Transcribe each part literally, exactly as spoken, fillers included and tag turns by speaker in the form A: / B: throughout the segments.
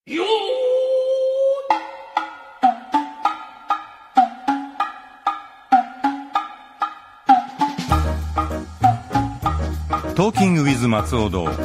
A: よ
B: ートーキングウィズ松尾堂。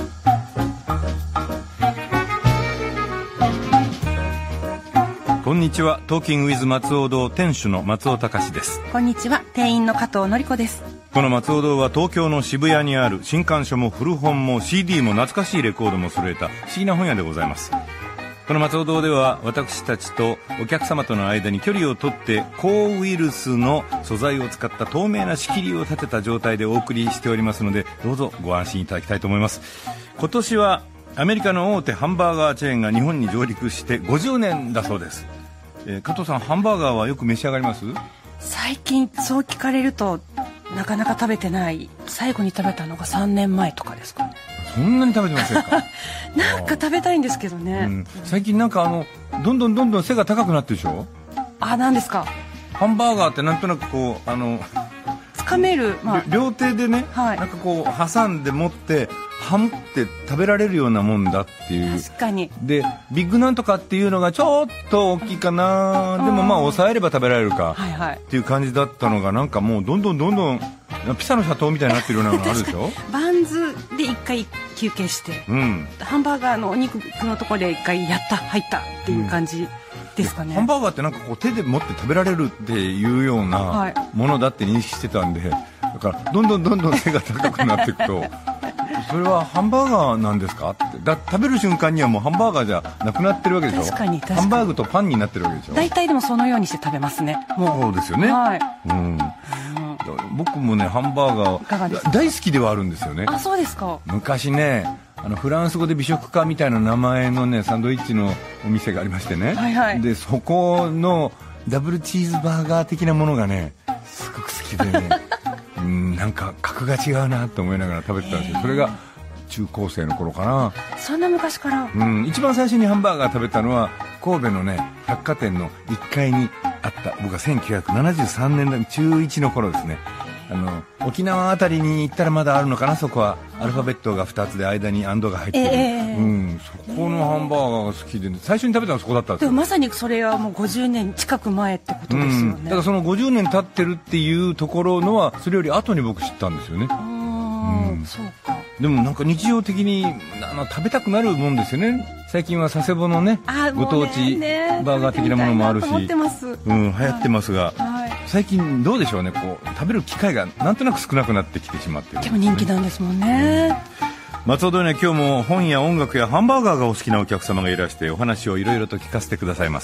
B: こんにちは。トーキングウィズ松尾堂店主の松尾隆です。
C: こんにちは。店員の加藤典子です。
B: この松尾堂は東京の渋谷にある新刊書も古本も シーディー も懐かしいレコードも揃えた不思議な本屋でございます。この松尾堂では私たちとお客様との間に距離をとって抗ウイルスの素材を使った透明な仕切りを立てた状態でお送りしておりますので、どうぞご安心いただきたいと思います。今年はアメリカの大手ハンバーガーチェーンが日本に上陸してごじゅうねんだそうです。えー、加藤さん、ハンバーガーはよく召し上がります？
C: 最近そう聞かれるとなかなか食べてない。最後に食べたのがさんねんまえとかですかね。
B: そんなに食べてませんか？
C: なんか食べたいんですけどね、うん、
B: 最近なんかあのどんどんどんどん背が高くなってるでしょ。
C: あ、なんですか。
B: ハンバーガーってなんとなくこうあの
C: 掴める、まあ、
B: 両手でね、はい、なんかこう挟んで持ってハムって食べられるようなもんだっていう。
C: 確かに。で
B: ビッグなんとかっていうのがちょっと大きいかな、うん、でもまあ抑えれば食べられるか、はいはい、っていう感じだったのが、なんかもうどんどんどんどんピザの斜塔みたいになってるようなのがあるでしょ。
C: バンズで一回休憩して、うん、ハンバーガーのお肉のところで一回やった入ったっていう感じですかね、うん、
B: ハンバーガーってなんかこう手で持って食べられるっていうようなものだって認識してたんで、だからどんどんどんどん背が高くなっていくとそれはハンバーガーなんですかって。だ食べる瞬間にはもうハンバーガーじゃなくなってるわけでしょ。
C: 確かに確かに。
B: ハンバーグとパンになってるわけでしょ。
C: 大体でもそのようにして食べますね。もう
B: そうですよね、はい、うん、僕もねハンバーガー大好きではあるんですよね。
C: あ、そうですか。
B: 昔ね、あのフランス語で美食家みたいな名前のねサンドイッチのお店がありましてね、はいはい、でそこのダブルチーズバーガー的なものがねすごく好きでねうん、なんか格が違うなと思いながら食べてたんですよ。それが中高生の頃かな。
C: そんな昔から、
B: うん、一番最初にハンバーガー食べたのは神戸のね百貨店のいっかいにあった、僕はせんきゅうひゃくななじゅうさんねんの中いちの頃ですね。あの沖縄あたりに行ったらまだあるのかな。そこはアルファベットがふたつで間にアンドが入ってる、えーうん、そこのハンバーガーが好きで、ね、最初に食べたのはそこだったんですよ。
C: でもまさにそれはもうごじゅうねん近く前ってことですよね、うん、
B: だからそのごじゅうねん経ってるっていうところのはそれより後に僕知ったんですよね。
C: あ、うん、そうか。
B: でもなんか日常的にあの食べたくなるもんですよね。最近は佐世保のねご当地バーガー的なものもあるし、うん、流行ってますが、はい、最近どうでしょうね、こう食べる機会がなんとなく少なくなってきてしまっている、ね、
C: でも人気なんですもんね、
B: うん、松尾堂には今日も本や音楽やハンバーガーがお好きなお客様がいらしてお話をいろいろと聞かせてくださいます。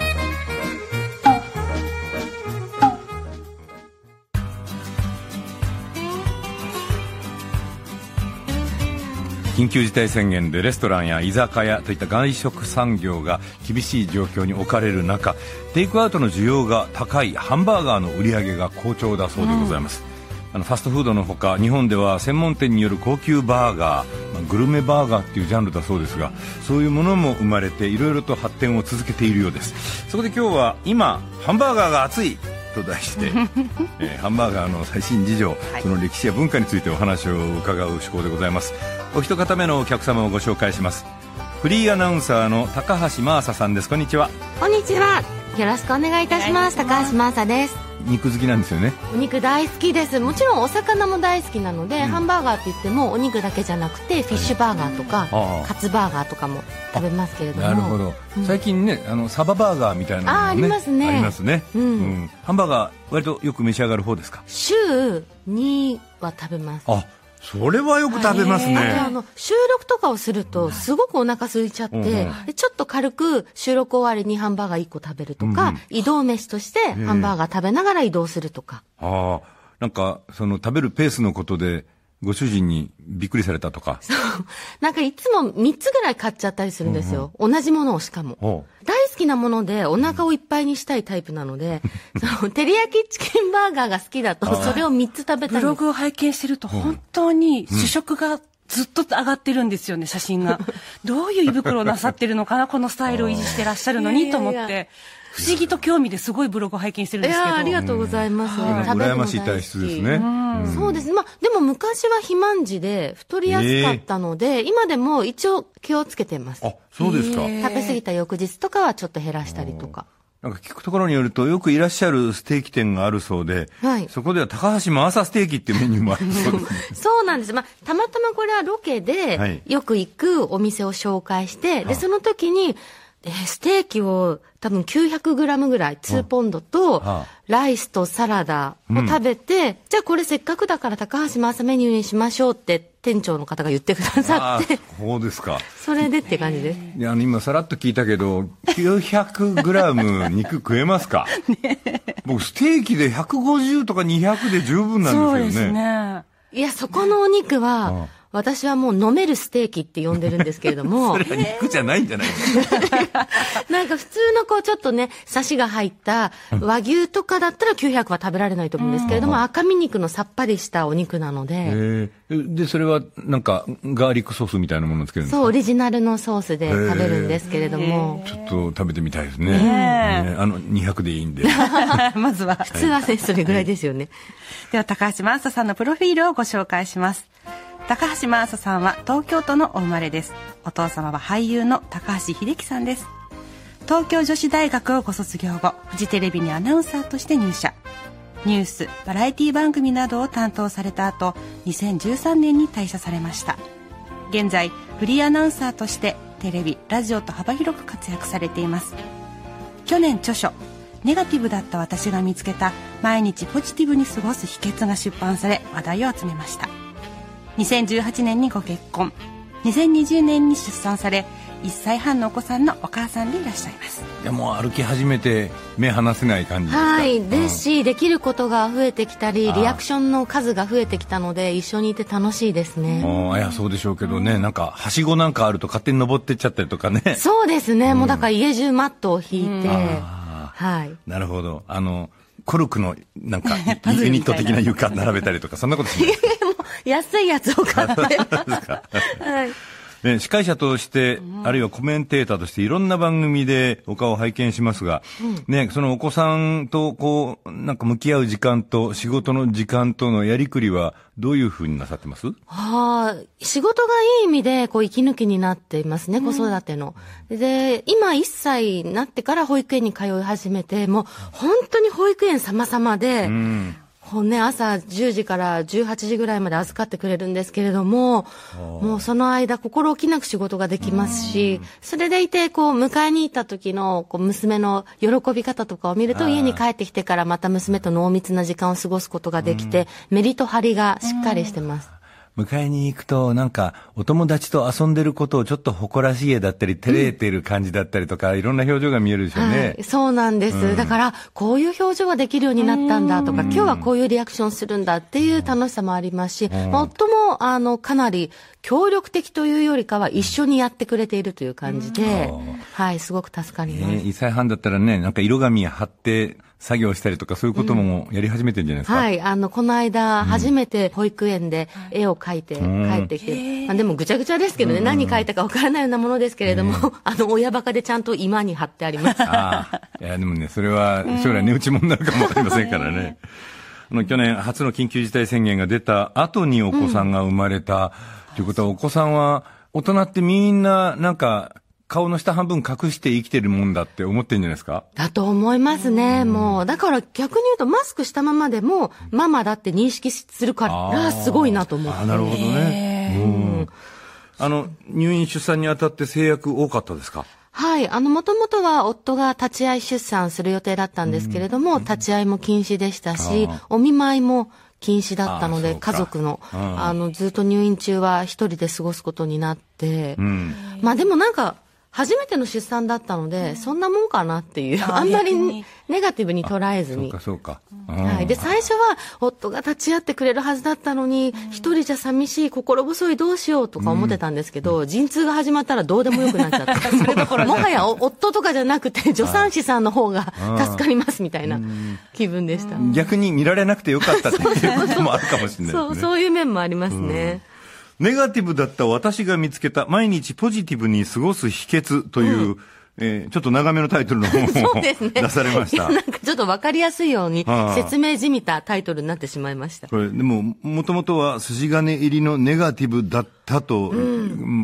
B: 緊急事態宣言でレストランや居酒屋といった外食産業が厳しい状況に置かれる中、テイクアウトの需要が高いハンバーガーの売り上げが好調だそうでございます、うん、あのファストフードのほか日本では専門店による高級バーガー、まあ、グルメバーガーっていうジャンルだそうですが、そういうものも生まれていろいろと発展を続けているようです。そこで今日は今ハンバーガーが熱いと題して、えー、ハンバーガーの最新事情、はい、その歴史や文化についてお話を伺う趣向でございます。お一方目のお客様をご紹介します。フリーアナウンサーの高橋真麻さんです。こんにちは。
D: こんにちは、よろしくお願いいたします。高橋真麻です。
B: 肉好きなんですよね。
D: お肉大好きです。もちろんお魚も大好きなので、うん、ハンバーガーって言ってもお肉だけじゃなくてフィッシュバーガーとか、はい、カツバーガーとかも食べますけれども。
B: なるほど、うん、最近ねあのサババーガーみたいなのも、ね、
D: あ, ありますね。
B: ありますね、うんうん、ハンバーガー割とよく召し上がる方ですか？
D: 週には食べます。
B: あ、それはよく食べますね。
D: あの収録とかをするとすごくお腹空いちゃって、うん、でちょっと軽く収録終わりにハンバーガーいっこ食べるとか、うん、移動飯としてハンバーガー食べながら移動するとか、
B: えー、ああ、なんかその食べるペースのことでご主人にびっくりされたとか。
D: そうなんかいつもみっつぐらい買っちゃったりするんですよ、うんうん、同じものを。しかも大好きなものでお腹をいっぱいにしたいタイプなので、うん、その照り焼きチキンバーガーが好きだとそれをみっつ食べたんです。
C: ブログを拝見してると本当に主食がずっと上がってるんですよね、写真が。どういう胃袋をなさってるのかなこのスタイルを維持してらっしゃるのにと思って、いやいやいや、不思議と興味ですごいブログを拝見してるんですけど。
D: いや、ありがとうございます、
B: はい、羨ましい体質ですね。
D: そうですね。まあ、でも昔は肥満児で太りやすかったので、えー、今でも一応気をつけてます。
B: あ、そうですか。
D: 食べ過ぎた翌日とかはちょっと減らしたりとか。
B: なんか聞くところによると、よくいらっしゃるステーキ店があるそうで、はい、そこでは高橋真麻ステーキっていうメニューもあるそうです、ね、
D: そうなんです。まあ、たまたまこれはロケでよく行くお店を紹介して、はい、で、その時に、えー、ステーキを多分きゅうひゃくグラムぐらい、にポンドと、ライスとサラダを食べて、うん、じゃあこれせっかくだから高橋真麻メニューにしましょうって店長の方が言ってくださって。
B: そうですか。
D: それでって感じです。
B: いや、あの、今さらっと聞いたけど、きゅうひゃくグラム肉食えますか？ね、僕、ステーキでひゃくごじゅうとかにひゃくで十分なんですよね。そうですね。
D: いや、そこのお肉は、うん、私はもう飲めるステーキって呼んでるんですけれども。
B: それは肉じゃないんじゃないですか。
D: なんか普通のこうちょっとね、サシが入った和牛とかだったらきゅうひゃくは食べられないと思うんですけれども、うん、赤身肉のさっぱりしたお肉なので。
B: へで、それはなんかガーリックソースみたいなものをつけるんですか？
D: そう、オリジナルのソースで食べるんですけれども。
B: ちょっと食べてみたいですね。ねあの、にひゃくでいいんで。
C: まずは。
D: 普通はね、それぐらいですよね。
C: では、高橋真麻さんのプロフィールをご紹介します。高橋真麻さんは東京都のお生まれです。お父様は俳優の高橋英樹さんです。東京女子大学をご卒業後、フジテレビにアナウンサーとして入社。ニュース、バラエティ番組などを担当された後、にせんじゅうさんねんに退社されました。現在、フリーアナウンサーとしてテレビ、ラジオと幅広く活躍されています。去年著書、ネガティブだった私が見つけた毎日ポジティブに過ごす秘訣が出版され、話題を集めました。にせんじゅうはちねんにご結婚、にせんにじゅうねんに出産され、いっさいはんのお子さんのお母さんでいらっしゃいます。
B: でも歩き始めて目離せない感じですか？
D: はい、ですし、うん、できることが増えてきたり、リアクションの数が増えてきたので、一緒にいて楽しいですね。
B: あいや、そうでしょうけどね、なんかはしごなんかあると勝手に登ってっちゃったりとかね。
D: そうですね、うん、もうだから家中マットを引いて、うん、はい。
B: なるほど。あのコルクのなんかユニット的な床並べたりとかそんなことしない。
D: 安いやつを買って。
B: はい。ね、司会者として、うん、あるいはコメンテーターとしていろんな番組でお顔を拝見しますが、うん、ね、そのお子さんとこう、なんか向き合う時間と仕事の時間とのやりくりはどういうふうになさってます？は
D: あ、仕事がいい意味でこう息抜きになっていますね、うん、子育ての。で、今いっさいになってから保育園に通い始めて、もう本当に保育園様々で、うんね、朝じゅうじからじゅうはちじぐらいまで預かってくれるんですけれども、もうその間心置きなく仕事ができますし、それでいてこう迎えに行った時のこう娘の喜び方とかを見ると、家に帰ってきてからまた娘と濃密な時間を過ごすことができて、メリと張りがしっかりしてます。
B: 迎えに行くとなんかお友達と遊んでることをちょっと誇らしげだったり照れてる感じだったりとか、うん、いろんな表情が見えるでしょうね。
D: はい、そうなんです、うん、だからこういう表情ができるようになったんだとか、今日はこういうリアクションするんだっていう楽しさもありますし、うん、夫もあのかなり協力的というよりかは一緒にやってくれているという感じで、うん、はいすごく助かります。
B: えー、いっさいはんだったらね、なんか色紙貼って作業したりとかそういうこともやり始めてるんじゃないですか？うん、
D: はい、あのこの間、うん、初めて保育園で絵を描いて帰ってきて、うん、まあ、でもぐちゃぐちゃですけどね、うん、何描いたかわからないようなものですけれども、うん、あの親バカでちゃんと居間に貼ってあります。あ
B: あ、いやでもね、それは将来値打ち物になるかもわかりませんからね。あの去年初の緊急事態宣言が出た後にお子さんが生まれた、うん、ということは、お子さんは大人ってみんななんか顔の下半分隠して生きてるもんだって思ってるんじゃないですか？
D: だと思いますね。もうだから逆に言うとマスクしたままでもママだって認識するからすごいなと思って。
B: あ、なるほどね。うん、あの入院出産にあたって制約多かったですか？
D: はい、あの元々は夫が立ち会い出産する予定だったんですけれども、うん、立ち会いも禁止でしたし、お見舞いも禁止だったので、家族の、うん、あのずっと入院中は一人で過ごすことになって、うん、まあでもなんか初めての出産だったので、うん、そんなもんかなっていう、あんまりネガティブに捉えずに。
B: そうかそうか。
D: はい。で、最初は夫が立ち会ってくれるはずだったのに、一、うん、人じゃ寂しい、心細い、どうしようとか思ってたんですけど、うん、陣痛が始まったらどうでもよくなっちゃって。もはや夫とかじゃなくて、助産師さんの方が助かりますみたいな気分でした。
B: 逆に見られなくてよかったっていうこともあるかもしれないですね。
D: そう、そういう面もありますね。
B: うん、ネガティブだった私が見つけた毎日ポジティブに過ごす秘訣というえー、ちょっと長めのタイトルの本をね、出されました。
D: なんかちょっと分かりやすいように説明じみたタイトルになってしまいました。
B: これでももともとは筋金入りのネガティブだったと、うん、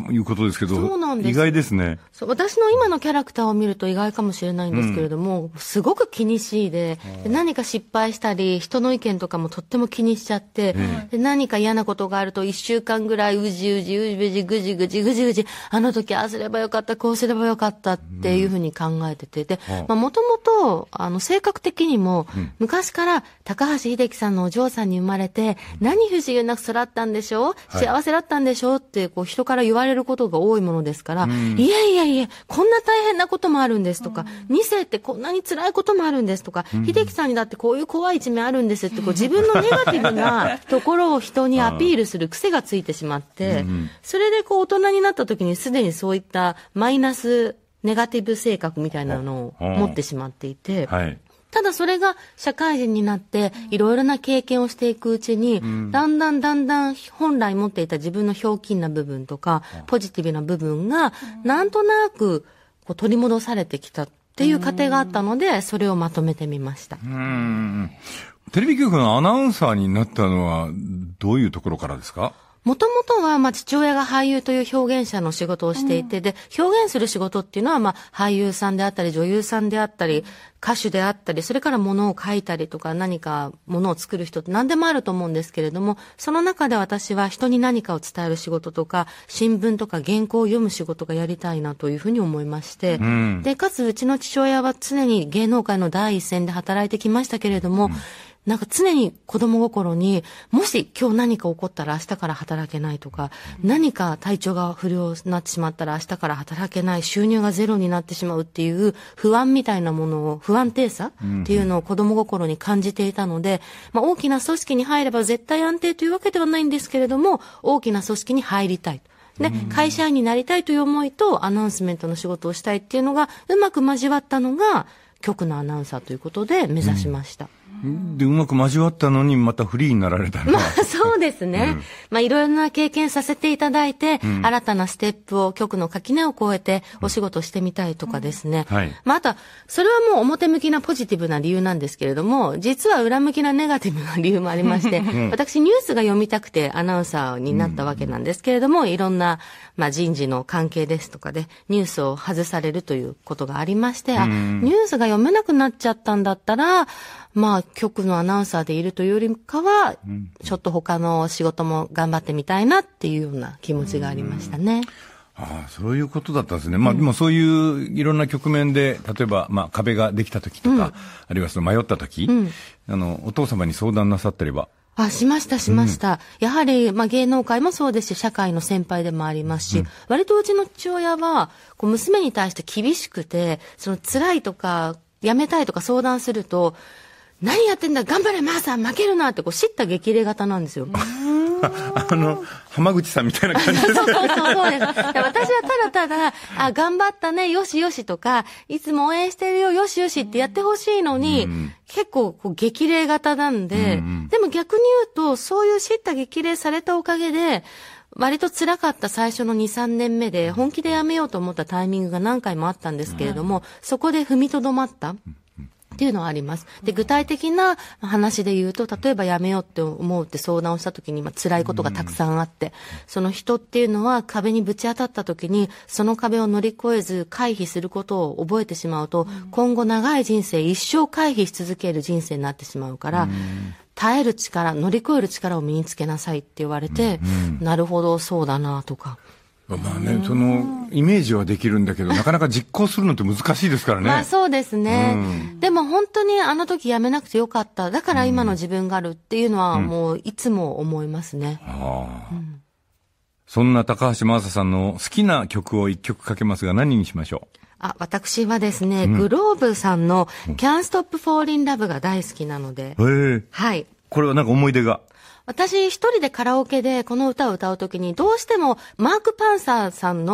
B: いうことですけど、そうなんです。意外ですね。
D: そう、私の今のキャラクターを見ると意外かもしれないんですけれども、うん、すごく気にしいで、で何か失敗したり人の意見とかもとっても気にしちゃって、うん、で何か嫌なことがあるといっしゅうかんぐらいうじうじうじうじぐじぐじぐじぐじ、あの時ああすればよかったこうすればよかったっていうふうに考えてて、でもともとあの性格的にも、うん、昔から高橋英樹さんのお嬢さんに生まれて、うん、何不自由なく育ったんでしょう、はい、幸せだったんでしょうってこう人から言われることが多いものですから、うん、いやいやいやこんな大変なこともあるんですとか、うん、に世ってこんなに辛いこともあるんですとか、うん、秀樹さんにだってこういう怖い一面あるんですってこう自分のネガティブなところを人にアピールする癖がついてしまって、うん、それでこう大人になった時にすでにそういったマイナスネガティブ性格みたいなのを持ってしまっていて、はい、ただそれが社会人になっていろいろな経験をしていくうちに、うん、だんだんだんだん本来持っていた自分のひょうきんな部分とかポジティブな部分がなんとなくこう取り戻されてきたっていう過程があったので、それをまとめてみました。
B: うーん、テレビ局のアナウンサーになったのはどういうところからですか？
D: もともとは、まあ、父親が俳優という表現者の仕事をしていて、うん、で、表現する仕事っていうのは、まあ、俳優さんであったり、女優さんであったり、歌手であったり、それから物を書いたりとか、何か物を作る人って何でもあると思うんですけれども、その中で私は人に何かを伝える仕事とか、新聞とか原稿を読む仕事がやりたいなというふうに思いまして、うん、で、かつ、うちの父親は常に芸能界の第一線で働いてきましたけれども、うん、なんか常に子供心に、もし今日何か起こったら明日から働けないとか、何か体調が不良になってしまったら明日から働けない、収入がゼロになってしまうっていう不安みたいなものを、不安定さっていうのを子供心に感じていたので、まあ大きな組織に入れば絶対安定というわけではないんですけれども、大きな組織に入りたい。で、会社員になりたいという思いとアナウンスメントの仕事をしたいっていうのがうまく交わったのが、局のアナウンサーということで目指しました。
B: うん、で、うまく交わったのにまたフリーになられたのは。
D: まあそうですね。うん、まあいろいろな経験させていただいて、うん、新たなステップを局の垣根を越えてお仕事してみたいとかですね。うん、はい。まああとは、それはもう表向きなポジティブな理由なんですけれども、実は裏向きなネガティブな理由もありまして、うん、私ニュースが読みたくてアナウンサーになったわけなんですけれども、うん、いろんな、まあ人事の関係ですとかでニュースを外されるということがありまして、うん、あ、ニュースが読めなくなっちゃったんだったら、まあ局のアナウンサーでいるというよりかは、うん、ちょっと他の仕事も頑張ってみたいなっていうような気持ちがありましたね。
B: ああ、そういうことだったんですね。まあ、でもそういういろんな局面で、例えば、まあ、壁ができた時とか、うん、あるいはその迷った時、うん、あの、お父様に相談なさったりは？
D: あ、しました、しました。うん、やはり、まあ、芸能界もそうですし、社会の先輩でもありますし、うん、割とうちの父親は、こう、娘に対して厳しくて、その辛いとか、辞めたいとか相談すると、何やってんだ頑張れマーさん負けるなってこう叱咤激励型なんですよ。
B: あの浜口さんみたいな感じですね。
D: そうそうそうそうです。私はただただあ頑張ったねよしよしとかいつも応援してるよよしよしってやってほしいのに、うん、結構こう激励型なんで、うん、でも逆に言うとそういう叱咤激励されたおかげで割と辛かった最初のに、さんねんめで本気でやめようと思ったタイミングが何回もあったんですけれども、うん、そこで踏みとどまったっていうのはあります。で、具体的な話で言うと、例えばやめようって思うって相談をした時に、まあ、辛いことがたくさんあって、その人っていうのは壁にぶち当たった時に、その壁を乗り越えず回避することを覚えてしまうと、今後長い人生一生回避し続ける人生になってしまうから、耐える力、乗り越える力を身につけなさいって言われて、なるほど、そうだなとか。
B: まあね、そのイメージはできるんだけどなかなか実行するのって難しいですからね。
D: まあそうですね、うん、でも本当にあの時やめなくてよかっただから今の自分があるっていうのはもういつも思いますね、うんあ
B: うん、そんな高橋真麻さんの好きな曲を一曲かけますが何にしましょう？
D: あ、私はですね、うん、グローブさんの Can't Stop Falling Love が大好きなので、
B: へー、
D: はい、
B: これはなんか思い出が？
D: 私一人でカラオケでこの歌を歌うときにどうしてもマーク・パンサーさんの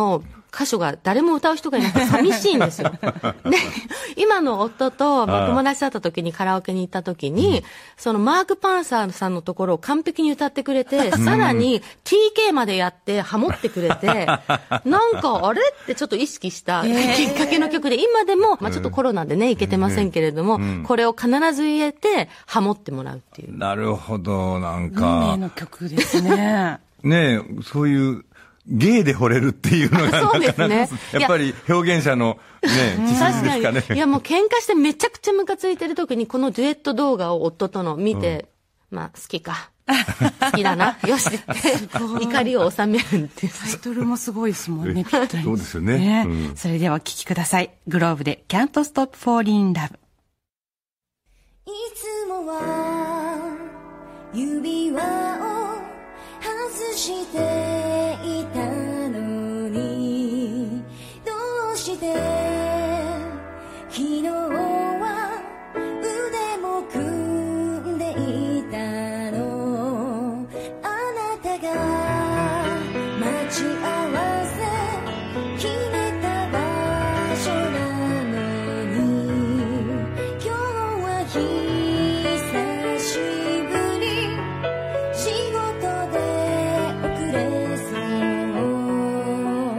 D: 箇所が誰も歌う人がいなくて寂しいんですよ。で、今の夫と、まあ、友達だった時にカラオケに行った時に、うん、そのマーク・パンサーさんのところを完璧に歌ってくれて、さらに ティーケー までやってハモってくれて、なんかあれってちょっと意識したきっかけの曲で、今でも、まあ、ちょっとコロナでね、いけてませんけれども、うん、これを必ず入れてハモってもらうっていう。
B: なるほど、なんか。
C: 運命の曲ですね。
B: ねえ、そういう芸で惚れるっていうのが
D: そうですね、
B: やっぱり表現者のね、血筋ですかね。
D: いや、もう喧嘩してめちゃくちゃムカついてる時にこのデュエット動画を夫との見て、うん、まあ好きか。好きだな。よしって怒りを収めるっていう。
C: タイトルもすごいですもんね。ぴったり。
B: そうですよね。
C: ね、うん、それではお聴きください。グローブで Can't Stop Falling in Love。
A: いつもは指輪を外していたのに、どうして昨日は腕も組んでいたの。あなたが待ち合わせ決めた場所なのに、今日は久しぶり仕事で遅れそう。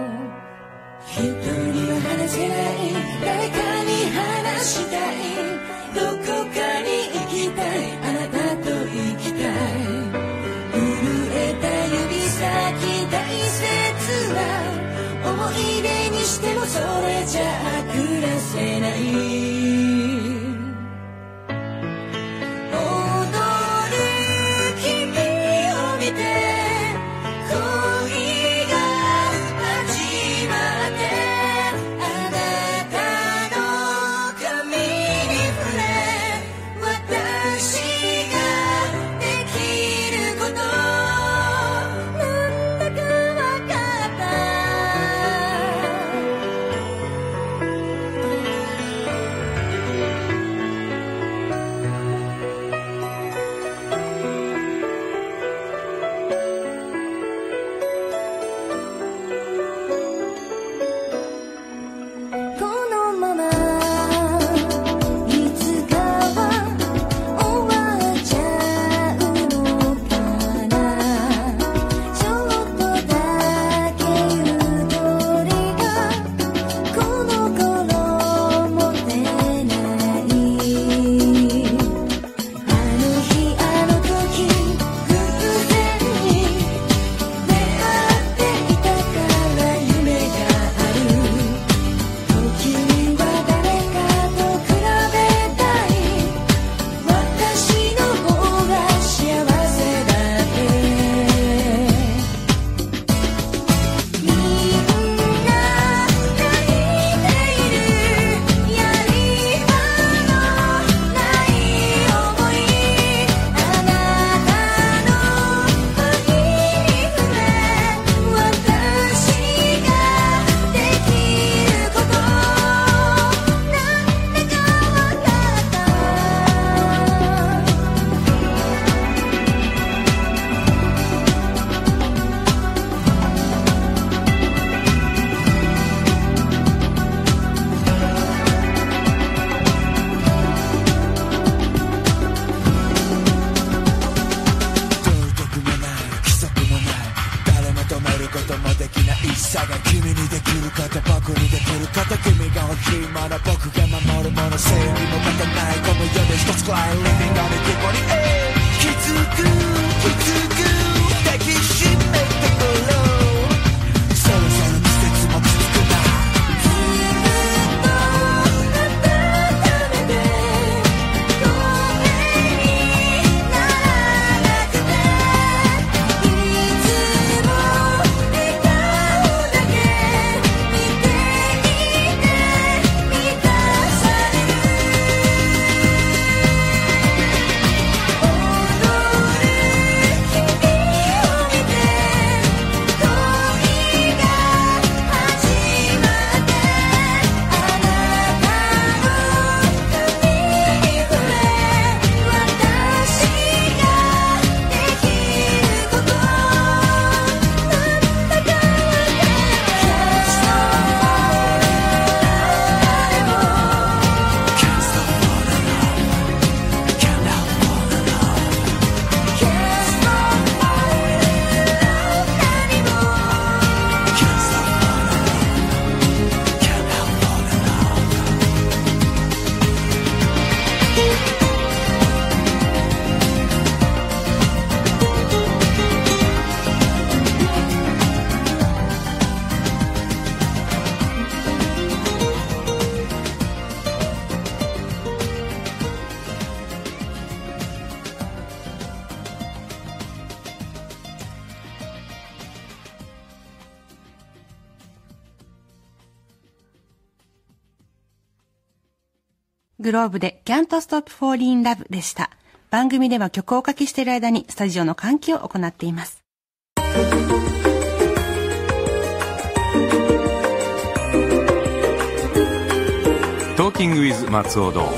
A: 人には話せない、誰かに話したい、どこかに行きたい、あなたと行きたい。震えた指先大切な思い出にしてもそれじゃ暮らせない。 「
C: グローブで Can't Stop Falling in Love でした。番組では曲をおかけしている間にスタジオの換気を行っています。
B: トーキングウィズ松尾堂。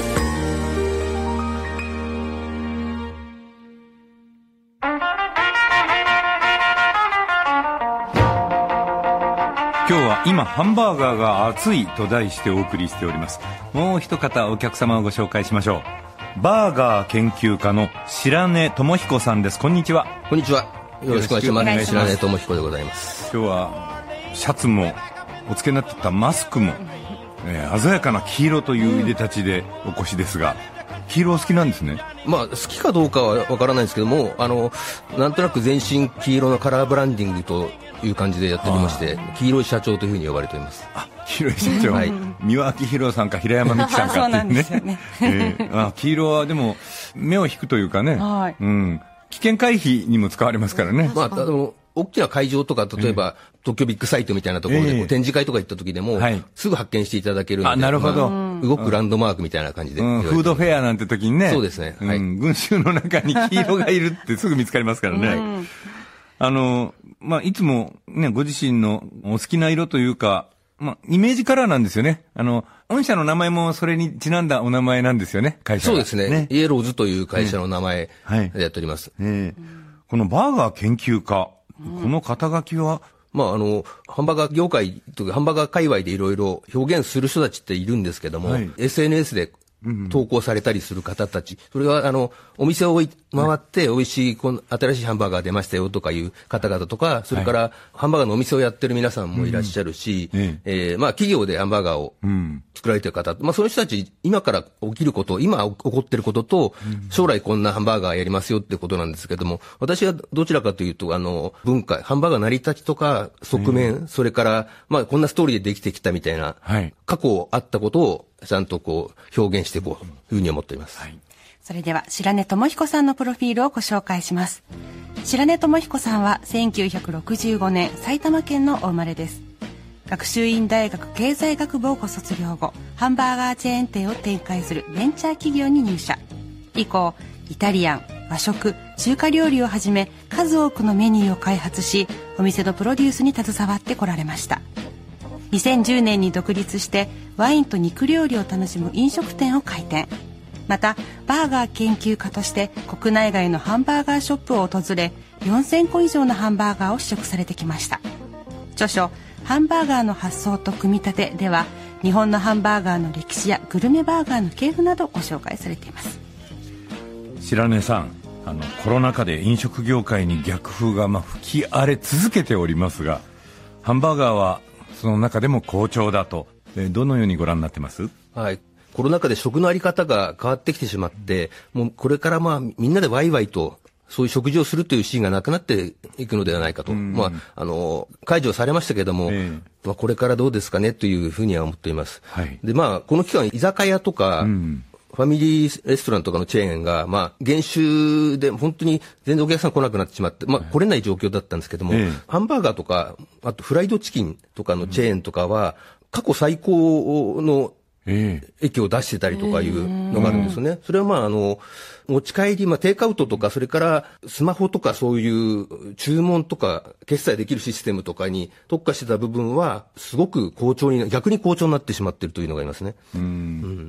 B: 今日は今ハンバーガーが熱いと題してお送りしております。もう一方お客様をご紹介しましょう。バーガー研究家の白根智彦さんです。こんにちは。
E: こんにちは。よろしくお願いします。
C: よろしくお願いします。
E: 白根智彦でございます。
B: 今日はシャツもお付けになってたマスクも、えー、鮮やかな黄色といういでたちでお越しですが、黄色お好きなんですね。
E: まあ好きかどうかはわからないんですけども、あのなんとなく全身黄色のカラーブランディングという感じでやっておりまして、黄色い社長というふうに呼ばれております。
B: あ、黄色い社長、はい、三輪明宏さんか平山美樹さんかっていうね。そうなんですよね。えー、あ、黄色はでも目を引くというかね、はい、うん、危険回避にも使われますからね。
E: まあ、あの大きな会場とか、例えば、えー、東京ビッグサイトみたいなところで、えー、展示会とか行った時でも、はい、すぐ発見していただけるので、
B: あ、なるほど、
E: まあ、動くランドマークみたいな感じで、
B: うん、フードフェアなんて時にね、
E: そうですね、
B: はい、うん、群衆の中に黄色がいるってすぐ見つかりますからね。うん、あの、まあ、いつもね、ご自身のお好きな色というか、まあ、イメージカラーなんですよね。あの、御社の名前もそれにちなんだお名前なんですよね、会社が。
E: そうですね。ね、イエローズという会社の名前でやっております。
B: うん、はい、えー、このバーガー研究家、この肩書きは、
E: まあ、あの、ハンバーガー業界というか、ハンバーガー界隈でいろいろ表現する人たちっているんですけども、はい、エスエヌエス で投稿されたりする方たち、それは、あの、お店を回って美味しい、この新しいハンバーガー出ましたよとかいう方々とか、それから、ハンバーガーのお店をやってる皆さんもいらっしゃるし、うん、えー、まあ、企業でハンバーガーを作られてる方、まあ、その人たち、今から起きること、今起こってることと、将来こんなハンバーガーやりますよってことなんですけども、私はどちらかというと、あの、文化、ハンバーガー成り立ちとか、側面、それから、まあ、こんなストーリーでできてきたみたいな、はい、過去あったことを、ちゃんとこう表現していこうというふうに思っています。はい、
C: それでは白根智彦さんのプロフィールをご紹介します。白根智彦さんはせんきゅうひゃくろくじゅうごねん埼玉県のお生まれです。学習院大学経済学部をご卒業後、ハンバーガーチェーン店を展開するベンチャー企業に入社。以降イタリアン、和食、中華料理をはじめ数多くのメニューを開発し、お店のプロデュースに携わってこられました。にせんじゅうねんに独立してワインと肉料理を楽しむ飲食店を開店。またバーガー研究家として国内外のハンバーガーショップを訪れ、よんせんこ以上のハンバーガーを試食されてきました。著書ハンバーガーの発想と組み立てでは、日本のハンバーガーの歴史やグルメバーガーの系譜などご紹介されています。
B: 白根さん、あのコロナ禍で飲食業界に逆風がまあ吹き荒れ続けておりますが、ハンバーガーはその中でも好調だと、えー、どのようにご覧になってます？
E: はい、コロナ禍で食のあり方が変わってきてしまって、もうこれからまあみんなでワイワイとそういう食事をするというシーンがなくなっていくのではないかと、まあ、あの解除されましたけれども、えーまあ、これからどうですかねというふうには思っています。はい、でまあこの期間居酒屋とか、うんファミリーレストランとかのチェーンが、まあ、減収で本当に全然お客さん来なくなってしまって、まあ、来れない状況だったんですけども、ええ、ハンバーガーとか、あとフライドチキンとかのチェーンとかは、過去最高の益を出してたりとかいうのがあるんですよね。それはまあ、あの、持ち帰り、まあ、テイクアウトとか、それからスマホとかそういう注文とか、決済できるシステムとかに特化してた部分は、すごく好調に、逆に好調になってしまっているというのがありますね。うん、うん、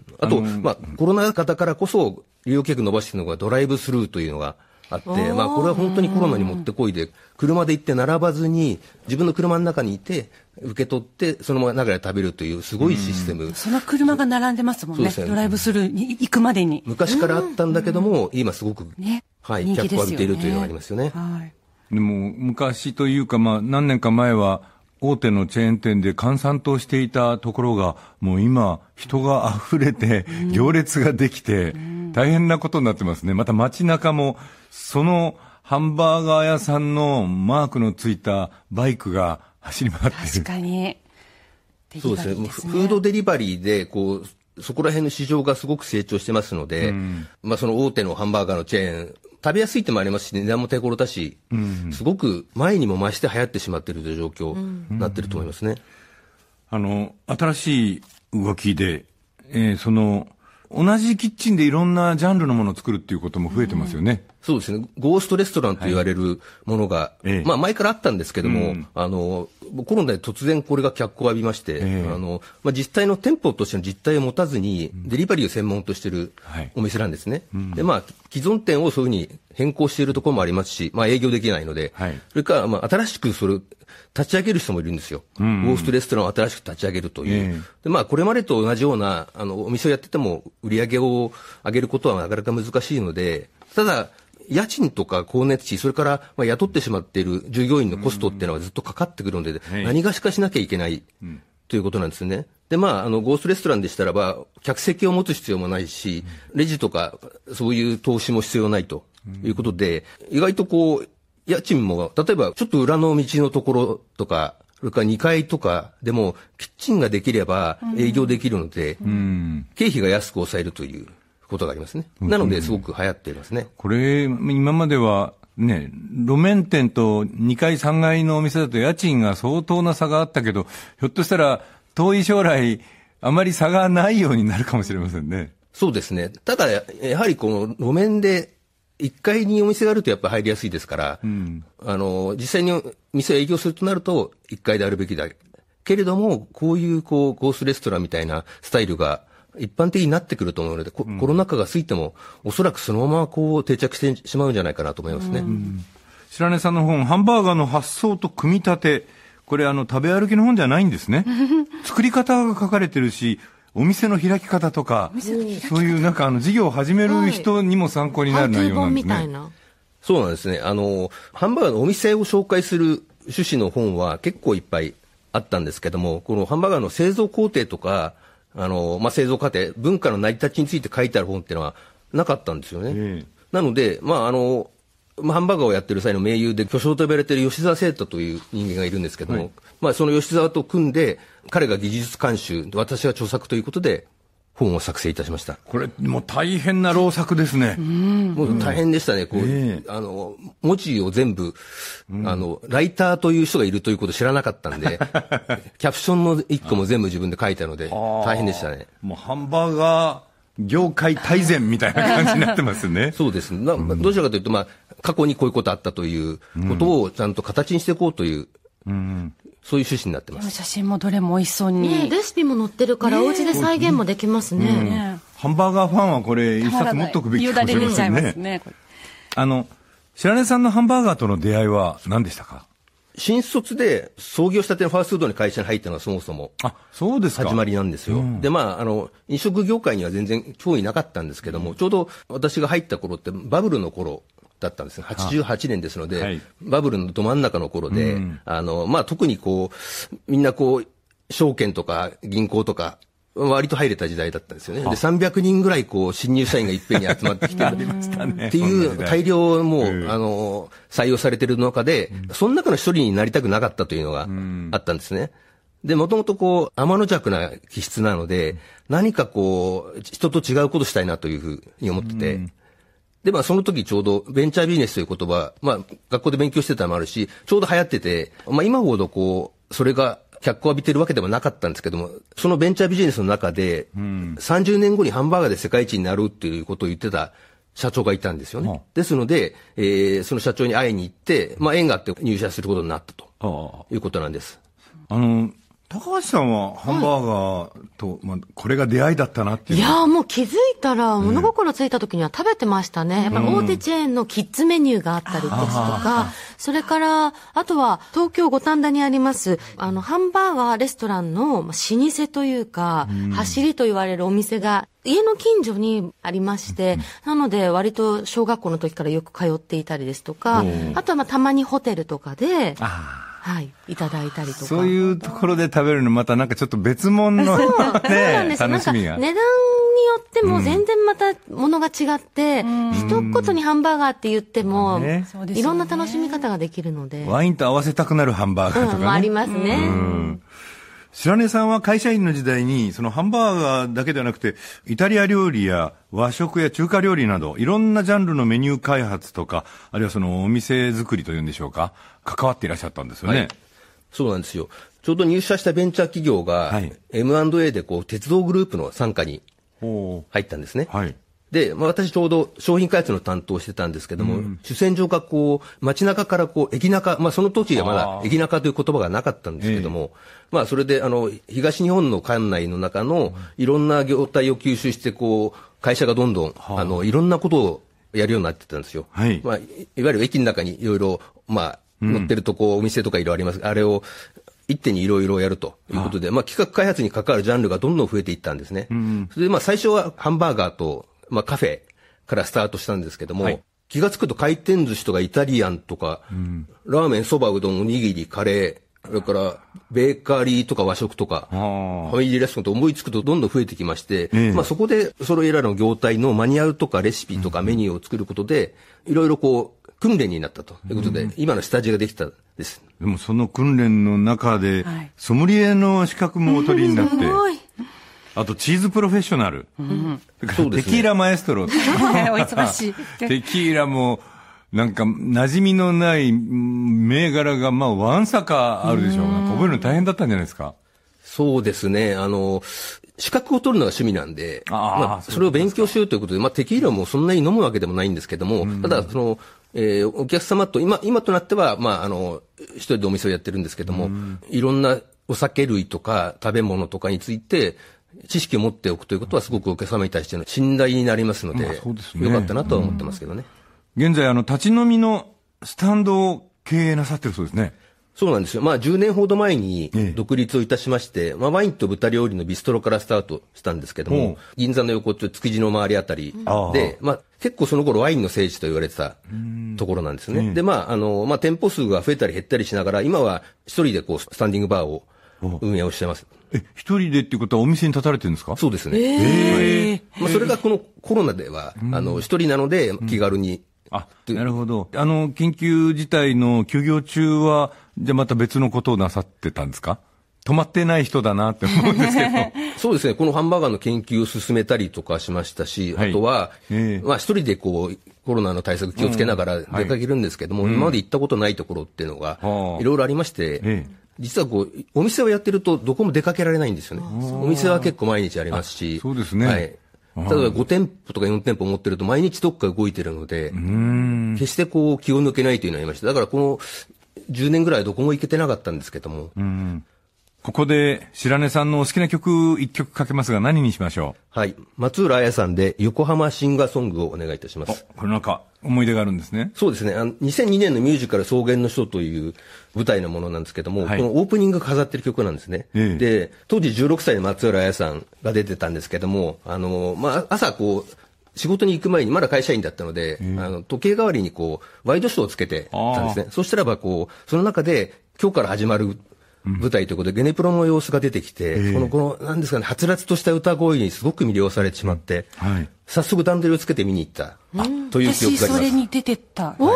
E: あと、あのー、まあ、コロナ禍だからこそ、利用客伸ばしているのがドライブスルーというのがあって、まあ、これは本当にコロナにもってこいで、車で行って並ばずに、自分の車の中にいて、受け取って、そのまま中で食べるというすごいシステム。
C: その車が並んでますもんね。ね、ドライブスルーに行くまでに。
E: 昔からあったんだけども、今すごく、ね、はい、脚光を浴びているというのがありますよね。はい、
B: でも、昔というか、まあ、何年か前は、大手のチェーン店で閑散としていたところが、もう今、人が溢れて、行列ができて、大変なことになってますね。また街中も、そのハンバーガー屋さんのマークのついたバイクが走り回っている。
C: 確かに。
E: そうですね。フードデリバリーで、こう、そこら辺の市場がすごく成長してますので、うん、まあその大手のハンバーガーのチェーン、食べやすいってもありますし、値段も手頃だし、うん、すごく前にも増して流行ってしまっているという状況になっていると思いますね。
B: うん、あの、新しい動きで、えー、その、 同じキッチンでいろんなジャンルのものを作るっていうことも増えてますよね。
E: うん、そうですね。ゴーストレストランと言われるものが、はい、まあ前からあったんですけども、うん、あの、コロナで突然これが脚光を浴びまして、えー、あの、まあ実態の店舗としての実態を持たずに、デリバリーを専門としているお店なんですね。はい、で、まあ既存店をそういうふうに変更しているところもありますし、まあ営業できないので、はい、それからまあ新しくそれを立ち上げる人もいるんですよ。うんうん、ゴーストレストランを新しく立ち上げるという。えー、で、まあこれまでと同じような、あの、お店をやってても売り上げを上げることはなかなか難しいので、ただ、家賃とか光熱費、それからまあ雇ってしまっている従業員のコストっていうのはずっとかかってくるので、うん、何がしかしなきゃいけない、うん、ということなんですね。で、まあ、あの、ゴーストレストランでしたらば、客席を持つ必要もないし、レジとかそういう投資も必要ないということで、意外とこう、家賃も、例えばちょっと裏の道のところとか、それからにかいとかでも、キッチンができれば営業できるので、うん、経費が安く抑えるということがありますね。なので、すごく流行っていますね。
B: これ、今までは、ね、路面店とにかいさんがいのお店だと家賃が相当な差があったけど、ひょっとしたら遠い将来、あまり差がないようになるかもしれませんね。
E: そうですね。ただ、やはりこの路面で、いっかいにお店があるとやっぱり入りやすいですから、うん、あの、実際に店を営業するとなるといっかいであるべきだ。けれども、こういうこう、ゴーストレストランみたいなスタイルが一般的になってくると思うので、うん、コロナ禍が過ぎても、おそらくそのままこう定着してしまうんじゃないかなと思いますね。うん、
B: 白根さんの本、ハンバーガーの発想と組み立て、これあの、食べ歩きの本じゃないんですね。作り方が書かれてるし、お店の開き方とか、そういうなんかあの事業を始める人にも参考になる内容なんですね。はい、みたいな。
E: そうなんですね。あの、ハンバーガーのお店を紹介する趣旨の本は結構いっぱいあったんですけども、このハンバーガーの製造工程とか、あの、まあ、製造過程、文化の成り立ちについて書いてある本っていうのはなかったんですよね。えー、なので、まあ、あの、ハンバーガーをやってる際の盟友で巨匠と呼ばれている吉沢聖太という人間がいるんですけども、はい、まあその吉沢と組んで、彼が技術監修、私が著作ということで、本を作成いたしました。
B: これ、もう大変な労作ですね。
E: うん、もう大変でしたね。こう、えー、あの、文字を全部、うん、あの、ライターという人がいるということを知らなかったんで、キャプションの一個も全部自分で書いたので、大変でしたね。
B: もうハンバーガー、業界大全みたいな感じになってますね。
E: そうですね。うん、どちらかというと、まあ、過去にこういうことあったということをちゃんと形にしていこうという、うん、そういう趣旨になってます。
C: 写真もどれも美味しそうに。
D: ね、レシピも載ってるから、お家で再現もできますね。うんね、
B: ハンバーガーファンはこれ、一冊持っとくべきかもしれませんね。ねあの、白根さんのハンバーガーとの出会いは何でしたか？
E: 新卒で創業したてのファーストフードの会社に入ったのはそもそも始まりなんですよ。うん、で、まあ、あの、飲食業界には全然興味なかったんですけども、うん、ちょうど私が入った頃ってバブルの頃だったんですね。はちじゅうはちねんですので、はい、バブルのど真ん中の頃で、うん、あの、まあ、特にこう、みんなこう、証券とか銀行とか、割と入れた時代だったんですよね。で、さんびゃくにんぐらいこう、新入社員がいっぺんに集まってきて、っていう大量もう、あの、採用されている中で、その中の一人になりたくなかったというのがあったんですね。で、もともとこう、天の弱な気質なので、何かこう、人と違うことしたいなというふうに思ってて、で、まあその時ちょうどベンチャービジネスという言葉、まあ学校で勉強してたのもあるし、ちょうど流行ってて、まあ今ほどこう、それが、脚光を浴びてるわけではなかったんですけども、そのベンチャービジネスの中で、うん、さんじゅうねんごにハンバーガーで世界一になるっていうことを言ってた社長がいたんですよね。うん、ですので、えー、その社長に会いに行って、まあ縁があって入社することになったということなんです。
B: あの、高橋さんはハンバーガーと、はい、まあ、これが出会いだったなっていう。
D: いやーもう気づいたら物心ついた時には食べてましたね。やっぱり大手チェーンのキッズメニューがあったりですとか、それから、あとは東京五反田にあります、あの、ハンバーガーレストランの老舗というか、走りと言われるお店が家の近所にありまして、なので割と小学校の時からよく通っていたりですとか、あとはまあたまにホテルとかで、はい、いただいたりとか。
B: そういうところで食べるのまたなんかちょっと別物の、ね、楽しみが。
D: 値段によっても全然また物が違って、うん、一言にハンバーガーって言っても、ね、いろんな楽しみ方ができるので。
B: ワインと合わせたくなるハンバーガーとかね。
D: うん、ありますね。
B: うん白根さんは会社員の時代にそのハンバーガーだけではなくてイタリア料理や和食や中華料理などいろんなジャンルのメニュー開発とかあるいはそのお店作りというんでしょうか関わっていらっしゃったんですよね、はい、
E: そうなんですよ。ちょうど入社したベンチャー企業が エムアンドエー でこう鉄道グループの傘下に入ったんですね。
B: はい。
E: で、まあ、私ちょうど商品開発の担当をしてたんですけども、うん、主戦場がこう、街中からこう、駅中、まあその時はまだ駅中という言葉がなかったんですけども、えー、まあそれであの、東日本の管内の中のいろんな業態を吸収して、こう、会社がどんどん、あの、いろんなことをやるようになってたんですよ。はい。まあ、いわゆる駅の中にいろいろ、まあ、乗ってるとこう、お店とかいろいろあります。あれを、一手にいろいろやるということで、まあ企画開発に関わるジャンルがどんどん増えていったんですね。うん、それでまあ最初はハンバーガーと、まあカフェからスタートしたんですけども、はい、気がつくと回転寿司とかイタリアンとか、うん、ラーメン、そば、うどん、おにぎり、カレー、それからベーカリーとか和食とか、ファミリーレストランと思いつくとどんどん増えてきまして、ええ、まあそこでそれらの業態のマニュアルとかレシピとかメニューを作ることで、いろいろこう訓練になったということで、うん、今の下地ができたです。
B: でもその訓練の中で、はい、ソムリエの資格もお取りになって、あとチーズプロフェッショナル、うん、そうですね、テキーラマエストロお
C: 忙しい
B: テキーラもなんか馴染みのない銘柄がまあわんさかあるでしょう。なんか覚えるの大変だったんじゃないですか。
E: そうですね、あの資格を取るのが趣味なんで、あ、まあ、それを勉強しようということで、まあ、テキーラもそんなに飲むわけでもないんですけども、うん、ただそのえー、お客様と今、今となっては、まあ、あの、一人でお店をやってるんですけども、うん、いろんなお酒類とか食べ物とかについて知識を持っておくということはすごくお客様に対しての信頼になりますので、まあそうですね、よかったなとは思ってますけどね。
B: うん、現在、あの、立ち飲みのスタンドを経営なさってるそうですね。
E: そうなんですよ。まあじゅうねんほど前に独立をいたしまして、ええ、まあワインと豚料理のビストロからスタートしたんですけども、銀座の横っちょ築地の周りあたりで、まあ結構その頃ワインの聖地と言われてたところなんですね。で、まああの、まあ店舗数が増えたり減ったりしながら、今は一人でこうスタンディングバーを運営をしてます。
B: え、一人でっていうことはお店に立たれてるんですか？
E: そうですね。
B: ええ。
E: まあそれがこのコロナでは、あの、一人なので気軽に、
B: あ、なるほど。あの、緊急事態の休業中は、じゃあまた別のことをなさってたんですか？止まってない人だなって思うんですけど。
E: そうですね。このハンバーガーの研究を進めたりとかしましたし、はい、あとは、えー、まあ一人でこう、コロナの対策気をつけながら出かけるんですけども、うんはい、今まで行ったことないところっていうのが、いろいろありまして、えー、実はこう、お店をやってるとどこも出かけられないんですよね。お店は結構毎日ありますし。
B: そうですね。
E: はい。ただご店舗とかよん店舗持ってると毎日どっか動いてるので、決してこう気を抜けないというのがありました。だからこのじゅうねんぐらいどこも行けてなかったんですけども。
B: うんここで白根さんのお好きな曲一曲かけますが何にしましょ
E: う？はい。松浦綾さんで横浜シンガーソングをお願いいたします。
B: これなんか思い出があるんですね。
E: そうですね。あのにせんにねんのミュージカル草原の人という舞台のものなんですけども、はい、このオープニングが飾ってる曲なんですね。ええ、で、当時じゅうろくさいの松浦綾さんが出てたんですけども、あの、まあ、朝こう、仕事に行く前にまだ会社員だったので、ええ、あの時計代わりにこう、ワイドショーをつけてたんですね。そしたらばこう、その中で今日から始まる舞台ということで、ゲネプロの様子が出てきて、えー、この、この、なんですかね、はつらつとした歌声にすごく魅了されてしまって、うんはい、早速段取りをつけて見に行った、という記憶があります。
C: 私、それに出てた。
D: お、はい、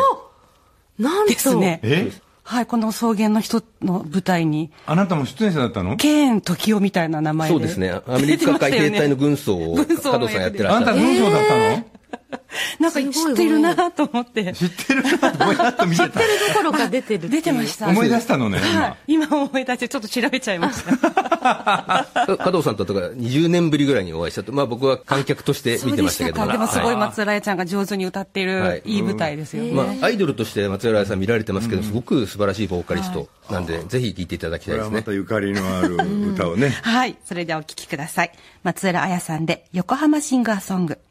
D: なん
C: ですね。
B: え
C: はい、この草原の人の舞台に。
B: あなたも出演者だったの？
C: ケーン時代みたいな名前で。
E: そうですね。アメリカ海兵隊の軍曹を、加藤さんやってらっしゃる。
B: あんた軍曹だったの？えー
C: なんか知ってるなと思って。
B: 知ってるなと思って。
D: 知ってるどころか出てる。
C: 出てました。
B: 思い出したのね。
C: はい。今思い出してちょっと調べちゃいました。
E: 加藤さんとかにじゅうねんぶりぐらいにお会いしたと。まあ僕は観客として見てましたけども。
C: でもすごい松浦綾ちゃんが上手に歌っているいい舞台ですよね。
E: まあアイドルとして松浦綾さん見られてますけど、すごく素晴らしいボーカリストなんで、ぜひ聴いていただきたいですね。
B: これはまたゆかりのある歌をね。
C: はい。それではお聴きください。松浦綾さんで横浜シンガーソング。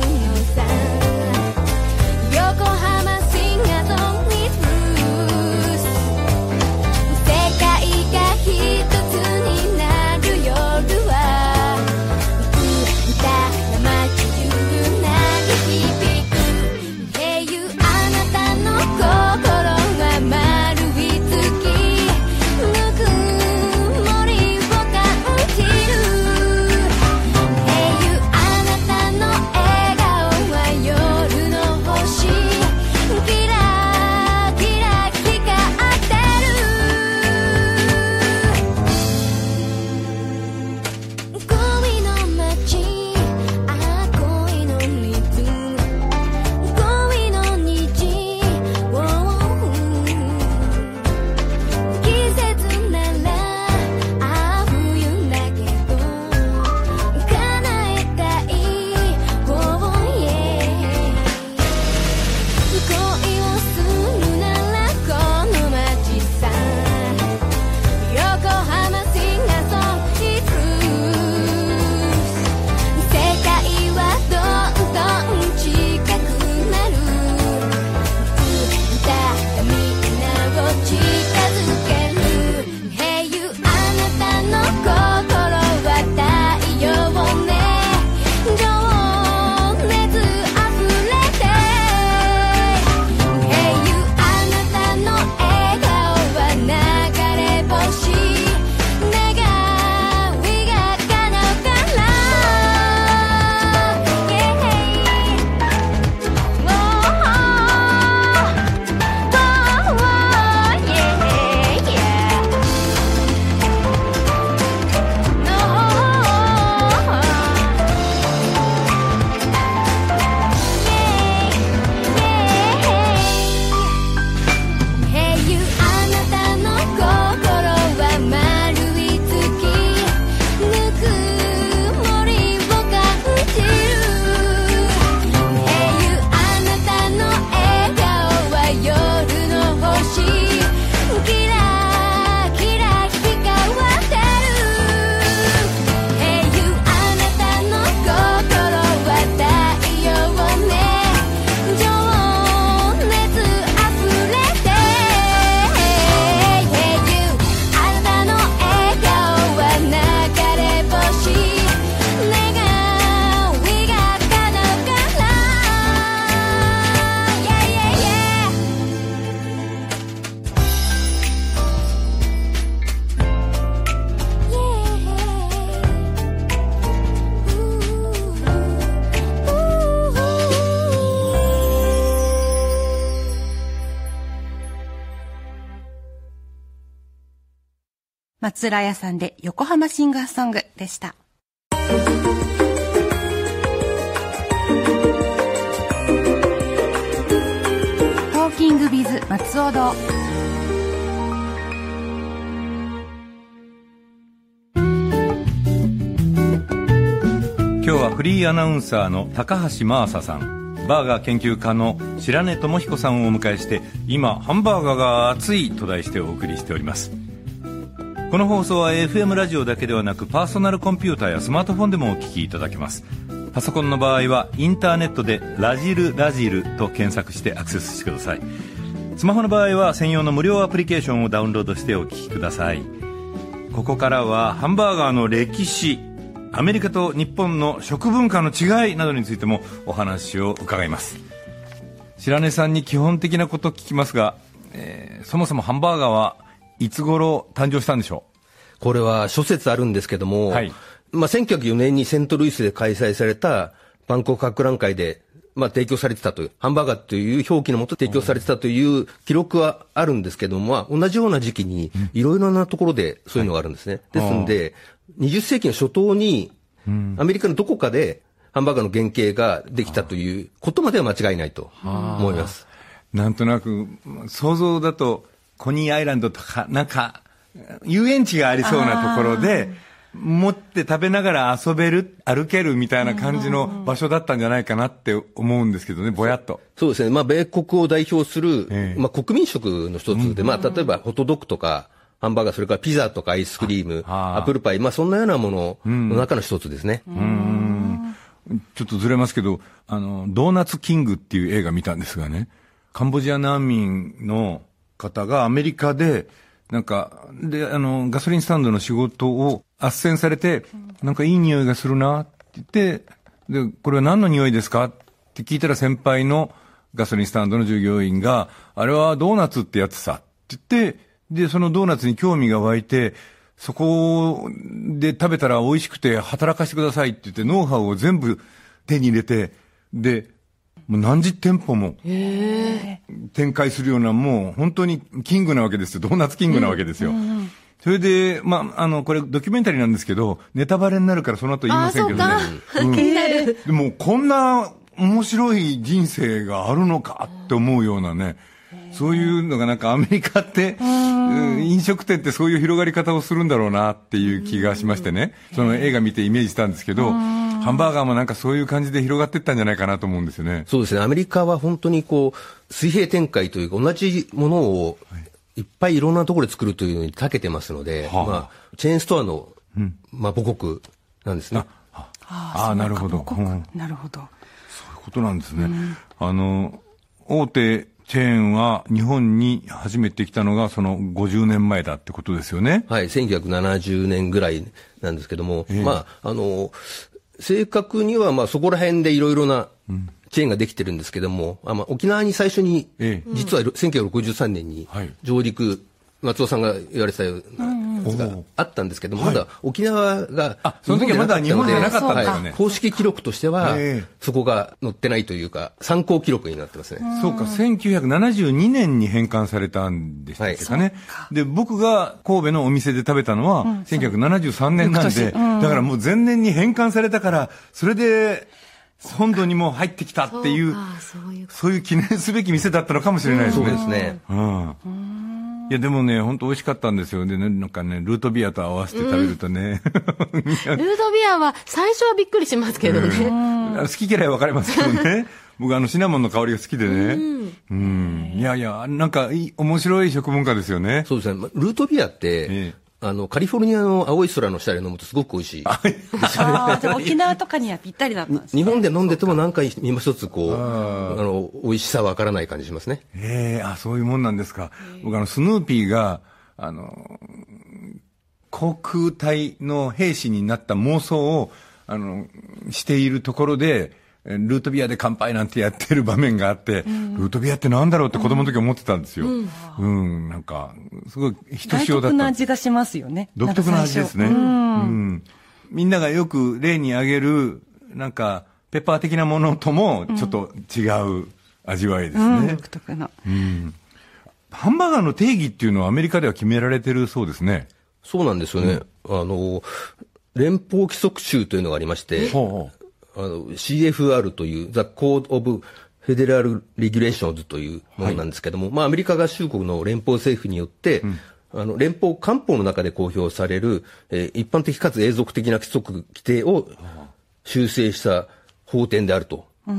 A: 横浜シンガーソング
C: 松浦屋さんで横浜シンガーソングでした。トーキングビズ松尾堂。
B: 今日はフリーアナウンサーの高橋真麻さん、バーガー研究家の白根智彦さんをお迎えして、今ハンバーガーが熱いと題してお送りしております。この放送は エフエム ラジオだけではなく、パーソナルコンピューターやスマートフォンでもお聞きいただけます。パソコンの場合はインターネットでラジルラジルと検索してアクセスしてください。スマホの場合は専用の無料アプリケーションをダウンロードしてお聞きください。ここからはハンバーガーの歴史、アメリカと日本の食文化の違いなどについてもお話を伺います。白根さんに基本的なことを聞きますが、えー、そもそもハンバーガーはいつ頃誕生したんでしょ
E: う。これは諸説あるんですけども、はい、まあ、せんきゅうひゃくよねんにセントルイスで開催された万国博覧会で、まあ、提供されてたという、ハンバーガーという表記のもと提供されてたという記録はあるんですけども、まあ、同じような時期にいろいろなところでそういうのがあるんですね。はい、ですので、にじゅっせいきの初頭にアメリカのどこかでハンバーガーの原型ができたということまでは間違いないと思います。
B: なんとなく想像だとコニーアイランドとかなんか遊園地がありそうなところで持って食べながら遊べる、歩けるみたいな感じの場所だったんじゃないかなって思うんですけどね、ぼやっと。
E: そうですね。まあ、米国を代表する、えー、まあ、国民食の一つで、うん、まあ、例えばホットドッグとかハンバーガー、それからピザとかアイスクリーム、アップルパイ、まあ、そんなようなものの中の一つですね。
B: うん、うんちょっとずれますけど、あの、ドーナツキングっていう映画見たんですがね、カンボジア難民の方がアメリカで、なんか、で、あの、ガソリンスタンドの仕事を斡旋されて、なんかいい匂いがするなって言って、で、これは何の匂いですかって聞いたら先輩のガソリンスタンドの従業員が、あれはドーナツってやつさって言って、で、そのドーナツに興味が湧いて、そこで食べたら美味しくて働かせてくださいって言ってノウハウを全部手に入れて、で、もう何十店舗も展開するような、もう本当にキングなわけですよ。ドーナツキングなわけですよ。うんうん、それで、まあ、あの、これドキュメンタリーなんですけど、ネタバレになるからその後言いませんけどね。
D: あ、そうか。うん、気になる。
B: でもこんな面白い人生があるのかって思うようなね。そういうのがなんかアメリカって、飲食店ってそういう広がり方をするんだろうなっていう気がしましてね。その映画見てイメージしたんですけど、ハンバーガーもなんかそういう感じで広がっていったんじゃないかなと思うんですよね。
E: そうですね。アメリカは本当にこう、水平展開というか同じものをいっぱいいろんなところで作るというのに長けてますので、はい、まあ、チェーンストアの、うん、まあ、母国なんですね。
B: ああ、なるほど。
C: うん、なるほど。
B: そういうことなんですね。うん、あの、大手、チェーンは日本に初めて来たのがそのごじゅうねんまえだってことですよね。
E: はい、せんきゅうひゃくななじゅうねんぐらいなんですけども、えー、まあ、あの、正確にはまあそこら辺でいろいろなチェーンができてるんですけども、あまあ、沖縄に最初に、えー、実はせんきゅうひゃくろくじゅうさんねんに上陸、はい、松尾さんが言われてたようなやつがあったんですけども、まだ沖縄が、
B: あ、その時はまだ日本じゃなかったんですよね。
E: 公式記録としては、そこが載ってないというか、参考記録になってますね。
B: そうか、せんきゅうひゃくななじゅうにねんに返還されたんでしたっけかね。で、僕が神戸のお店で食べたのは、せんきゅうひゃくななじゅうさんねんなんで、だからもう前年に返還されたから、それで、本土にも入ってきたっていう、そういう記念すべき店だったのかもしれないですね。
E: そうですね。
B: うん。いやでもね、本当美味しかったんですよ。でね、なんかね、ルートビアと合わせて食べるとね。
D: うん、ルートビアは最初はびっくりしますけどね。うん、
B: 好き嫌い分かれますけどね。僕あのシナモンの香りが好きでね。うん。うん、いやいや、なんかいい面白い食文化ですよね。
E: そうですね。ルートビアって、ええ、あの、カリフォルニアの青い空の下で飲むとすごく美味しい。あ
C: あ、じゃあ沖縄とかにはぴったりだったんですね。
E: 日本で飲んでても何回今一つこう、あの、美味しさはわからない感じしますね。
B: ええー、あ、そういうもんなんですか。僕あの、スヌーピーが、あの、航空隊の兵士になった妄想を、あの、しているところで、ルートビアで乾杯なんてやってる場面があって、うん、ルートビアってなんだろうって子供の時思ってたんですよ。うん、うん、なんか、すごいひとしおだった。
C: 独特な味がしますよね。
B: 独特な味ですね。うんうん。みんながよく例に挙げる、なんか、ペッパー的なものとも、ちょっと違う味わいですね。うんうん、
C: 独特な。
B: うん。ハンバーガーの定義っていうのはアメリカでは決められてるそうですね。
E: そうなんですよね。うん、あの、連邦規則集というのがありまして、あの シーエフアール という The Code of Federal Regulations というものなんですけども、はい、まあアメリカ合衆国の連邦政府によって、うん、あの連邦官報の中で公表される、えー、一般的かつ永続的な規則規定を修正した法典であると、うん、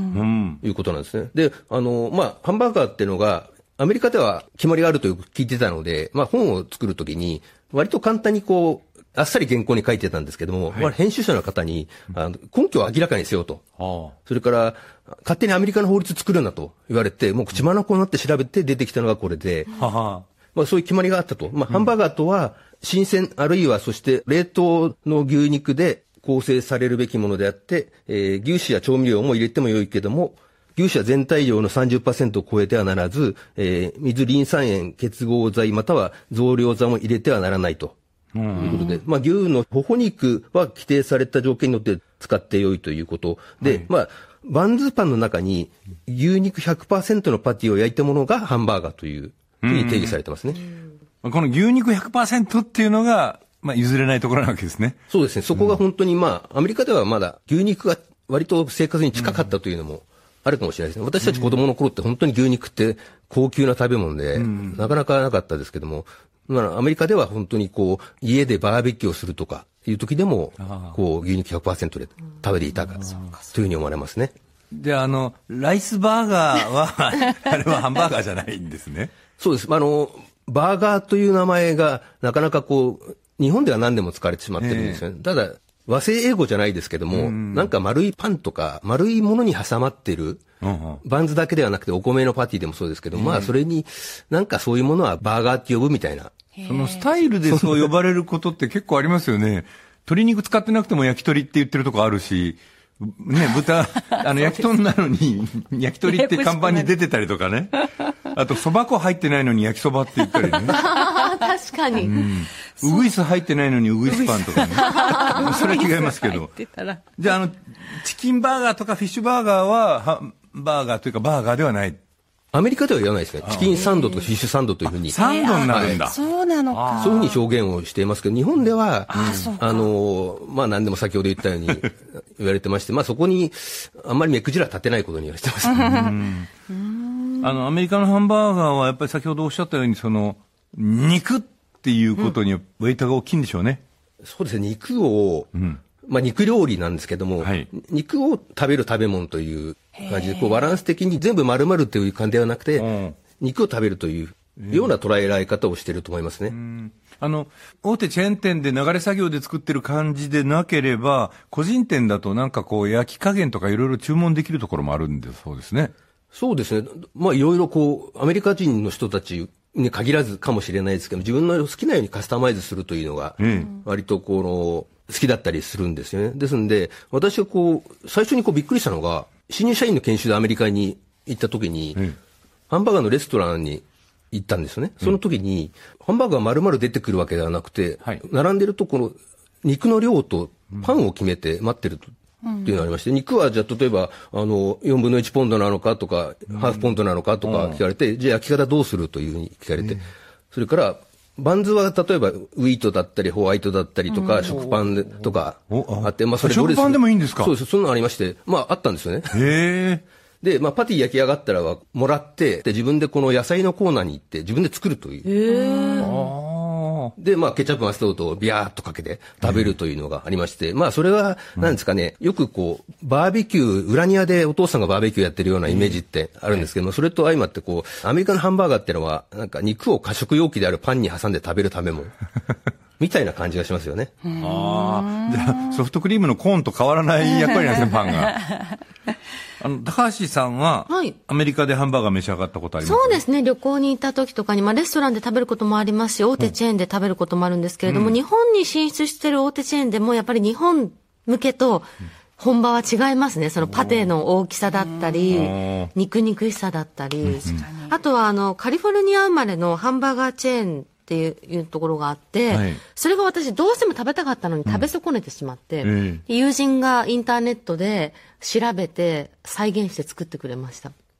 E: いうことなんですね。で、あの、まあ、ハンバーガーっていうのが、アメリカでは決まりがあるとよく聞いてたので、まあ、本を作るときに、割と簡単にこう、あっさり原稿に書いてたんですけども、はい、まあ、編集者の方に、あの根拠を明らかにせよと。はあ、それから、勝手にアメリカの法律作るなと言われて、もう口眼になって調べて出てきたのがこれで、はあ、まあ、そういう決まりがあったと。まあ、ハンバーガーとは、新鮮、あるいはそして冷凍の牛肉で構成されるべきものであって、えー、牛脂や調味料も入れても良いけども、牛脂は全体量の さんじゅっパーセント を超えてはならず、えー、水、リン酸塩、結合剤または増量剤も入れてはならないと。ということで、まあ、牛の頬肉は規定された条件によって使って良いということで、はい、まあ、バンズパンの中に牛肉 ひゃくパーセント のパティを焼いたものがハンバーガーというふうに定義されてますね。
B: この牛肉 ひゃくパーセント っていうのが、まあ、譲れないところなわけですね。
E: そうですね。そこが本当に、まあ、アメリカではまだ牛肉が割と生活に近かったというのもあるかもしれないですね。私たち子供の頃って本当に牛肉って高級な食べ物で、なかなかなかったですけども、まあ、アメリカでは本当にこう、家でバーベキューをするとかいう時でも、こう、牛肉 ひゃくパーセント で食べていたか、というふうに思われますね。
B: で、あの、ライスバーガーは、あれはハンバーガーじゃないんですね。
E: そうです。あの、バーガーという名前が、なかなかこう、日本では何でも使われてしまってるんですよね。えー、ただ、和製英語じゃないですけども、んなんか丸いパンとか、丸いものに挟まってる、うんうん、バンズだけではなくてお米のパティでもそうですけど、えー、まあそれに、なんかそういうものはバーガーって呼ぶみたいな。
B: そのスタイルでそう呼ばれることって結構ありますよね。鶏肉使ってなくても焼き鳥って言ってるとこあるし、ね、豚、あの焼き鳥なのに焼き鳥って看板に出てたりとかね。あと、蕎麦粉入ってないのに焼きそばって言ったりね。
D: 確かに。うん。
B: ウグイス入ってないのにウグイスパンとかね。それは違いますけど。じゃあ、あの、チキンバーガーとかフィッシュバーガーは、ハンバーガーというかバーガーではない。
E: アメリカでは言わないですね。チキンサンドとかフィッシュサンドというふうに。
B: サンドになるんだ。
C: そうなのか。
E: そういうふうに表現をしていますけど、日本では、あ, あの、まあ何でも先ほど言ったように言われてまして、まあそこにあんまり目くじら立てないことに言われてます。
B: うんあの、アメリカのハンバーガーはやっぱり先ほどおっしゃったように、その、肉っていうことにウェイトが大きいんでしょうね。
E: うん、そうですね。肉を、うんまあ肉料理なんですけども、はい、肉を食べる食べ物という感じで、こうバランス的に全部丸々という感じではなくて、肉を食べるというような捉えられ方をしていると思いますね。うん
B: あの、大手チェーン店で流れ作業で作ってる感じでなければ、個人店だとなんかこう焼き加減とかいろいろ注文できるところもあるんでそうですね。
E: そうですね。まあいろいろこう、アメリカ人の人たちに限らずかもしれないですけど、自分の好きなようにカスタマイズするというのが、割とこの、好きだったりするんですよね。ですんで、私がこう、最初にこうびっくりしたのが、新入社員の研修でアメリカに行った時に、うん、ハンバーガーのレストランに行ったんですよね。その時に、うん、ハンバーガー丸々出てくるわけではなくて、はい、並んでるとこの肉の量とパンを決めて待ってると。うん、っていうのがありまして、肉はじゃあ例えば、あの、よんぶんのいちポンドなのかとか、うん、ハーフポンドなのかとか聞かれて、うん、じゃあ焼き方どうするというふうに聞かれて、うん、それから、バンズは例えばウィートだったりホワイトだったりとか、うん、食パンとかあって、まあそれどれ
B: 食パンでもいいんですか？
E: そうです。そんなのありまして、まああったんですよね。
B: へ
E: ー。で、まあパティ焼き上がったらはもらって、で自分でこの野菜のコーナーに行って自分で作るという。
C: へ
E: ー。で、まあケチャップマスタードとビャーっとかけて食べるというのがありまして、まあそれは何ですかね、よくこうバーベキュー、裏庭でお父さんがバーベキューやってるようなイメージってあるんですけども、それと相まってこうアメリカのハンバーガーってのはなんか肉を過食容器であるパンに挟んで食べるためもみたいな感じがしますよね。
B: ああ、じゃあソフトクリームのコーンと変わらない役割なんですね、パンが。あの高橋さんは、はい、アメリカでハンバーガー召し上がったことありますか？
D: そうですね。旅行に行った時とかに、まあ、レストランで食べることもありますし、大手チェーンで食べることもあるんですけれども、うん、日本に進出している大手チェーンでもやっぱり日本向けと本場は違いますね。そのパテの大きさだったり、肉肉しさだったり、うん、あとはあのカリフォルニア生まれのハンバーガーチェーンっていうところがあって、はい、それが私どうしても食べたかったのに食べ損ねてしまって、うん、友人がインターネットで調べて再現して作ってくれました。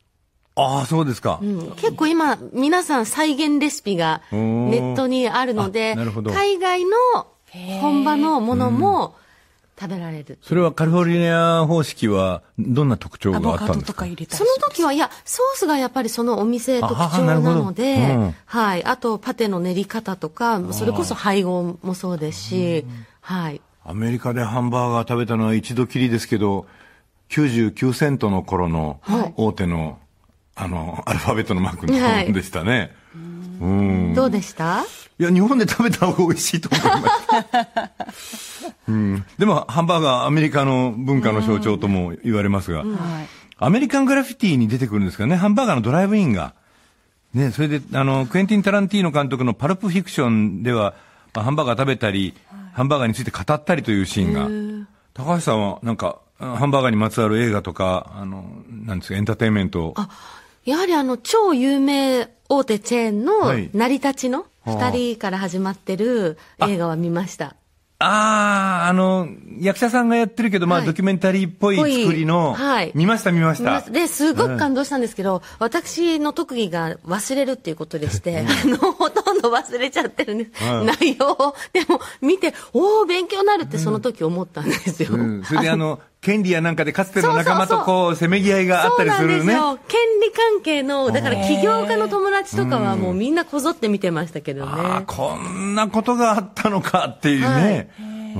B: ああ、そうですか。
D: うん、結構今、皆さん再現レシピがネットにあるので、海外の本場のものも食べられる。
B: それはカリフォルニア方式はどんな特徴があったんですか？
C: アボカドとか入れたり
D: その時は、いや、ソースがやっぱりそのお店特徴なので、うん、はい。あと、パテの練り方とか、それこそ配合もそうですし、はい。
B: アメリカでハンバーガー食べたのは一度きりですけど、きゅうじゅうきゅうセントの頃の大手の、はい、あの、アルファベットのマークのものでしたね。はい、
D: うん。どうでした？
B: いや、日本で食べた方が美味しいと思いました。うん、でも、ハンバーガー、アメリカの文化の象徴とも言われますが、うんうん、アメリカングラフィティに出てくるんですかね、ハンバーガーのドライブインが。ね、それで、あの、クエンティン・タランティーノ監督のパルプフィクションでは、まあ、ハンバーガー食べたり、はい、ハンバーガーについて語ったりというシーンが、高橋さんはなんか、ハンバーガーにまつわる映画とか、あの、なんですか、エンターテインメント。
D: あ、やはりあの、超有名大手チェーンの成り立ちの二人から始まってる映画は見ました。
B: ああ、あの、役者さんがやってるけど、まあ、はい、ドキュメンタリーっぽい作りの、はい。見ました、見ました。
D: で、すごく感動したんですけど、うん、私の特技が忘れるっていうことでして、うん、あの、ほとんど忘れちゃってるんです。うん、内容を。でも、見て、おー、勉強になるってその時思ったんですよ。うん
B: うん、それであの、権利やなんかでかつての仲間とこう、せめぎ合いがあったりするね。そうなんですよ。
D: 権利関係の、だから起業家の友達とかはもうみんなこぞって見てましたけどね。
B: ああ、こんなことがあったのかっていうね。はいうん。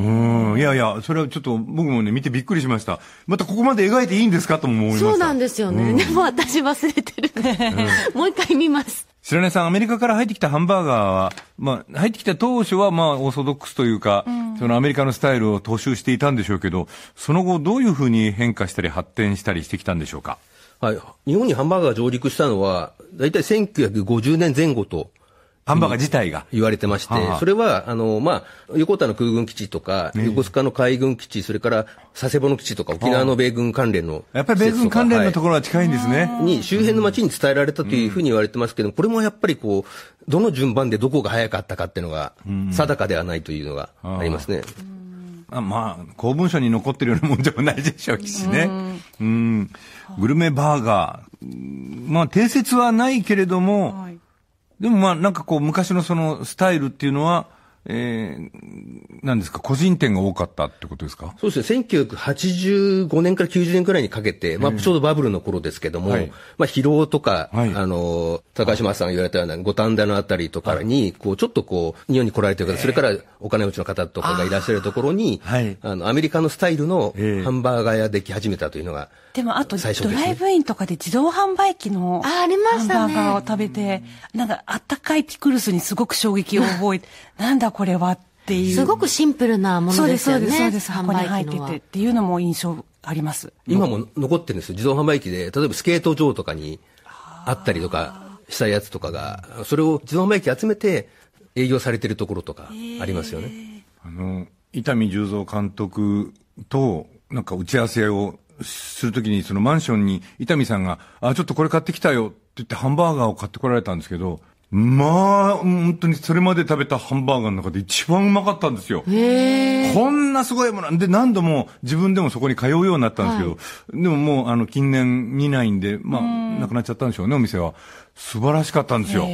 B: いやいや、それはちょっと僕もね、見てびっくりしました。またここまで描いていいんですかとも思いました。
D: そうなんですよね。うん、でも私忘れてる、うん。もう一回見ます。
B: 白根さん、アメリカから入ってきたハンバーガーは、まあ、入ってきた当初は、まあ、オーソドックスというか、うん、そのアメリカのスタイルを踏襲していたんでしょうけど、その後どういうふうに変化したり発展したりしてきたんでしょうか？
E: はい。日本にハンバーガーが上陸したのは、だいたいせんきゅうひゃくごじゅうねんぜん後と、
B: ハンバーガー自体が
E: 言われてまして、はあ、それは、あの、まあ、横田の空軍基地とか、ね、横須賀の海軍基地、それから佐世保の基地とか、沖縄の米軍関連の、は
B: あ、やっぱり米軍関連のところは近いんですね。
E: はい、に、周辺の町に伝えられたというふうに言われてますけど、これもやっぱりこう、どの順番でどこが早かったかっていうのが、定かではないというのがありますね。
B: ああまあ、公文書に残ってるようなもんじゃないでしょうしね。うん。グルメバーガー。まあ、定説はないけれども、はい、でもまあなんかこう昔のそのスタイルっていうのは、えー、なんですか、個人店が多かったってことですか？
E: そうですね。せんきゅうひゃくはちじゅうごねんからきゅうじゅうねんくらいにかけて、まあちょうどバブルの頃ですけども、はい、まあ疲労とか、はい、あの、高島さんが言われたような五反田のあたりとかに、こうちょっとこう、日本に来られてる方、それからお金持ちの方とかがいらっしゃるところに、あ,、はい、あの、アメリカのスタイルのハンバーガー屋でき始めたというのが、
C: でもあと、ドライブインとかで自動販売機のハンバーガーを食べて、なんかあったかいピクルスにすごく衝撃を覚えて、なんだこれはっていう。
D: すごくシンプルなものですよね。
C: そうです、そうです、そうです。箱に入っててっていうのも印象あります。
E: 今も残ってるんですよ。自動販売機で、例えばスケート場とかにあったりとかしたやつとかが、それを自動販売機集めて営業されてるところとかありますよね。
B: あの、伊丹十三監督となんか打ち合わせをするときに、そのマンションに伊丹さんが、あ、ちょっとこれ買ってきたよって言ってハンバーガーを買ってこられたんですけど、まあ、本当にそれまで食べたハンバーガーの中で一番うまかったんですよ。へー。こんなすごいもので、何度も自分でもそこに通うようになったんですけど、はい、でももうあの近年見ないんで、まあ、なくなっちゃったんでしょうね、お店は。素晴らしかったんですよ。うん、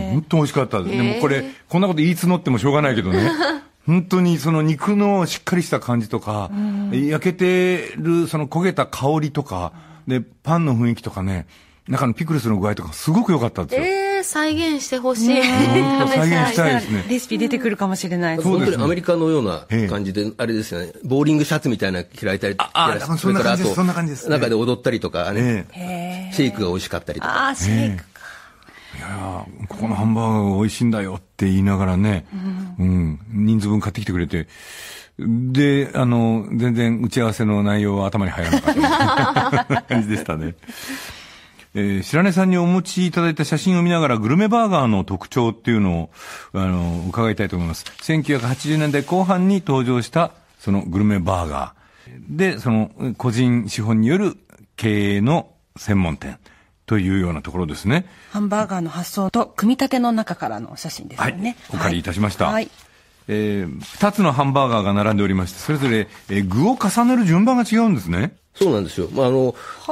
B: 本当美味しかったです。でもこれ、こんなこと言い募ってもしょうがないけどね。本当にその肉のしっかりした感じとか、焼けてるその焦げた香りとか、で、パンの雰囲気とかね、中のピクルスの具合とかすごく良かったんですよ。
D: えー、再現してほしい。
B: 再現したいですね。
C: レシピ出てくるかもしれないです。
E: 本当にアメリカのような感じで、あれですよね、ボーリングシャツみたいな開いたり、
B: ああ、それからあと、
E: 中で踊ったりとかね、シェイクが美味しかったりとか。
C: ああ、シェイクか。
B: いやここのハンバーガーが美味しいんだよって言いながらね、うん、うん、人数分買ってきてくれて、で、あの、全然打ち合わせの内容は頭に入らなかった感じでしたね。えー、白根さんにお持ちいただいた写真を見ながらグルメバーガーの特徴っていうのを、あの、伺いたいと思います。せんきゅうひゃくはちじゅうねんだいこう半に登場したそのグルメバーガー。で、その個人資本による経営の専門店。というようなところですね。
C: ハンバーガーの発想と組み立ての中からの写真ですよね。
B: はい、お借りいたしました。はい。えー、二つのハンバーガーが並んでおりまして、それぞれ、えー、具を重ねる順番が違うんですね。
E: そうなんですよ。まあ、あの、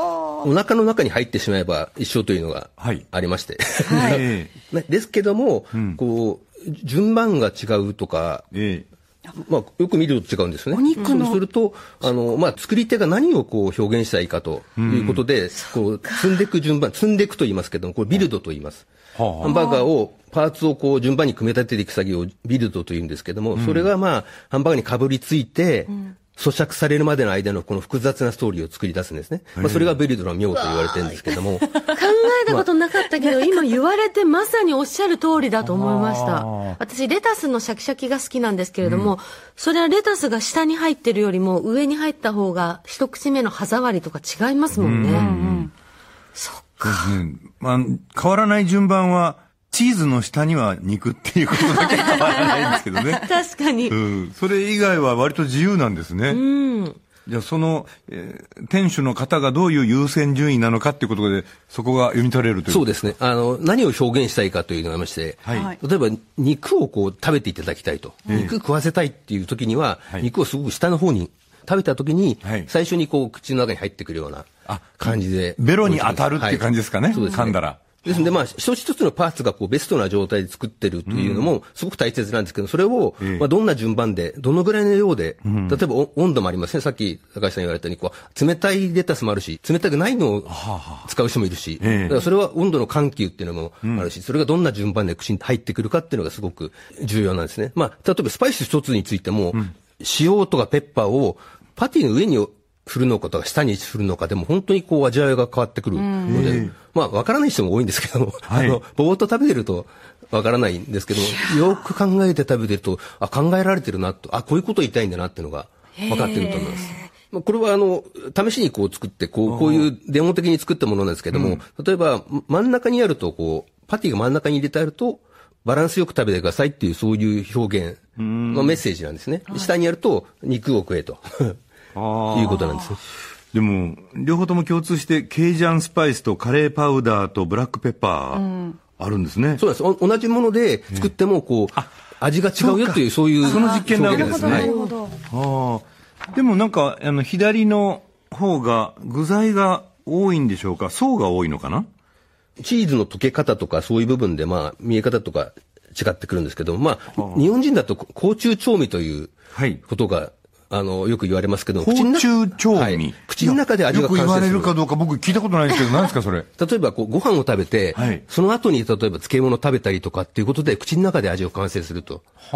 E: お腹の中に入ってしまえば一緒というのがありまして。
B: はい、
E: ですけども、うん、こう、順番が違うとか、ええまあ、よく見ると違うんですよね。
C: お肉の。
E: そうすると、あの、まあ、作り手が何をこう表現したいかということで、うん、こう、積んでいく順番、積んでいくと言いますけども、これビルドと言います。はあ、ハンバーガーを、パーツをこう、順番に組み立てていく作業をビルドと言うんですけども、うん、それがまあ、ハンバーガーに被りついて、うん咀嚼されるまでの間のこの複雑なストーリーを作り出すんですね。まあ、それがビルドの妙と言われてるんですけども。考
D: えたことなかったけど、まあ、今言われてまさにおっしゃる通りだと思いました。私、レタスのシャキシャキが好きなんですけれども、うん、それはレタスが下に入ってるよりも上に入った方が一口目の歯触りとか違いますもんね。うんうん、そっか。
B: ねまあ、変わらない順番は、チーズの下には肉っていうことだけ変わらないんですけどね。
D: 確かに、
B: うん。それ以外は割と自由なんですね。うん。じゃあその、えー、店主の方がどういう優先順位なのかっていうことで、そこが読み取れるという。
E: そうですね。あの、何を表現したいかというのがありまして、はい、例えば肉をこう食べていただきたいと。はい、肉食わせたいっていう時には、はい、肉をすごく下の方に食べた時に、はい、最初にこう口の中に入ってくるような感じで。
B: ベロに当たるっていう感じですかね。はい、そうですね。噛んだら。
E: ですので、まあ、一つ一つのパーツがこうベストな状態で作ってるというのもすごく大切なんですけど、それを、まあ、どんな順番で、どのぐらいの量で、例えば温度もありますね。さっき高橋さん言われたように、こう、冷たいレタスもあるし、冷たくないのを使う人もいるし、だからそれは温度の緩急っていうのもあるし、それがどんな順番で口に入ってくるかっていうのがすごく重要なんですね。まあ、例えばスパイス一つについても、塩とかペッパーをパティの上に振るのかとか下に振るのかでも本当にこう味わいが変わってくるので、まあわからない人も多いんですけども、はい、あの、ぼーっと食べてるとわからないんですけども、よく考えて食べてると、あ、考えられてるなと、あ、こういうこと言いたいんだなっていうのが分かってると思います。まあ、これはあの、試しにこう作って、こう、こういうデモ的に作ったものなんですけども、うん、例えば真ん中にあるとこう、パティが真ん中に入れてあると、バランスよく食べてくださいっていうそういう表現のメッセージなんですね。下にやると、肉を食えと。いうことなんですね。
B: でも、両方とも共通して、ケイジャンスパイスとカレーパウダーとブラックペッパー、あるんですね。うん、
E: そうです。同じもので作っても、こう、味が違うよという、そういう。
B: その実験なわけですね。
C: なるほど。
B: ああ。でもなんか、あの、左の方が、具材が多いんでしょうか？層が多いのかな？
E: チーズの溶け方とか、そういう部分で、まあ、見え方とか違ってくるんですけど、まあ、日本人だと、甲虫調味ということが、はいあの、よく言われますけど、
B: 甲虫調味、はい、
E: 口の中で味が完成する。
B: よく言われるかどうか僕聞いたことないんですけど、何ですかそれ。
E: 例えばこうご飯を食べて、はい、その後に例えば漬物を食べたりとかっていうことで、口の中で味を完成するという。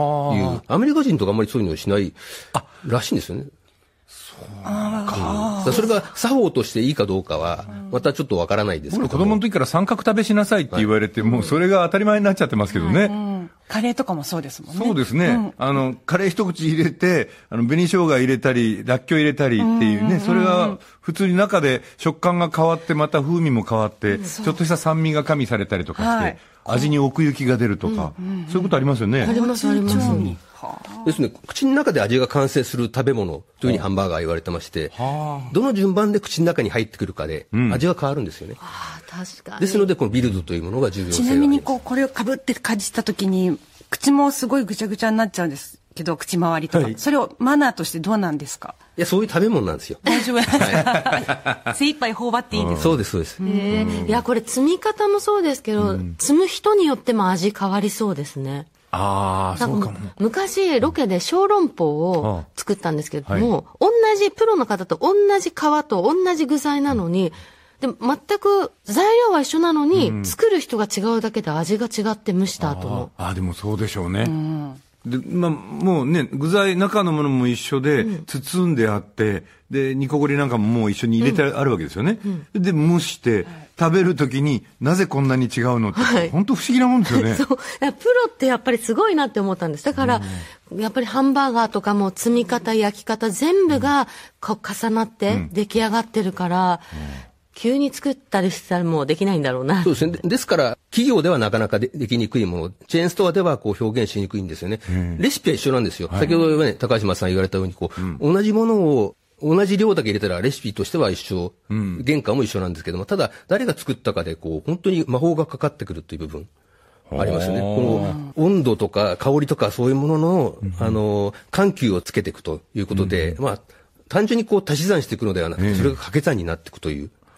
E: アメリカ人とかあんまりそういうのをしないらしいんですよね。そうか。それが作法としていいかどうかは、またちょっとわからないですけど。
B: 子供の時から三角食べしなさいって言われて、はい、もうそれが当たり前になっちゃってますけどね。はいうん
C: カレーとかもそうですもんね。
B: そうですね。うん、あの、カレー一口入れて、あの、紅生姜入れたり、らっきょう入れたりっていうね、それが普通に中で食感が変わって、また風味も変わって、ちょっとした酸味が加味されたりとかして、はい、味に奥行きが出るとか、うんうんうん、そういうことありますよね。
D: あります、あります。
E: ですね、口の中で味が完成する食べ物というふうにハンバーガーは言われてまして、どの順番で口の中に入ってくるかで、味が変わるんですよね。
D: あ確かに。
E: ですので、このビルドというものが重要性があります。
C: ちなみに、こう、これをかぶってかじったときに、口もすごいぐちゃぐちゃになっちゃうんですけど、口周りとか。はい、それをマナーとしてどうなんですか？
E: いや、そういう食べ物なんですよ。
C: 大丈夫なんですか？精一杯頬張っていいんですか？
E: そうです、そうです。
D: えー、いや、これ積み方もそうですけど、うん、積む人によっても味変わりそうですね。
B: ああ、そうかも。
D: 昔、ロケで小籠包を作ったんですけれども、はい、同じ、プロの方と同じ皮と同じ具材なのに、で全く材料は一緒なのに、うん、作る人が違うだけで味が違って蒸した後も。
B: ああ、でもそうでしょうね。うんでまあ、もうね、具材、中のものも一緒で、包んであって、うん、で、煮こごりなんかももう一緒に入れてあるわけですよね。うんうん、で、蒸して、食べるときになぜこんなに違うのって、はい、本当不思議なもんですよね。
D: そう。プロってやっぱりすごいなって思ったんです。だから、うん、やっぱりハンバーガーとかも積み方、焼き方、全部がこう重なって出来上がってるから、うんうん急に作ったりしたらもうできないんだろうな。
E: そうですね。ですから、企業ではなかなか で, できにくいもの、チェーンストアではこう表現しにくいんですよね。うん、レシピは一緒なんですよ。はい、先ほどね、高島さん言われたように、こう、うん、同じものを、同じ量だけ入れたらレシピとしては一緒、うん、原価も一緒なんですけども、ただ、誰が作ったかで、こう、本当に魔法がかかってくるという部分。ありますよね。この温度とか香りとかそういうものの、うん、あの、緩急をつけていくということで、うん、まあ、単純にこう足し算していくのではなくて、それが掛け算になっていくという。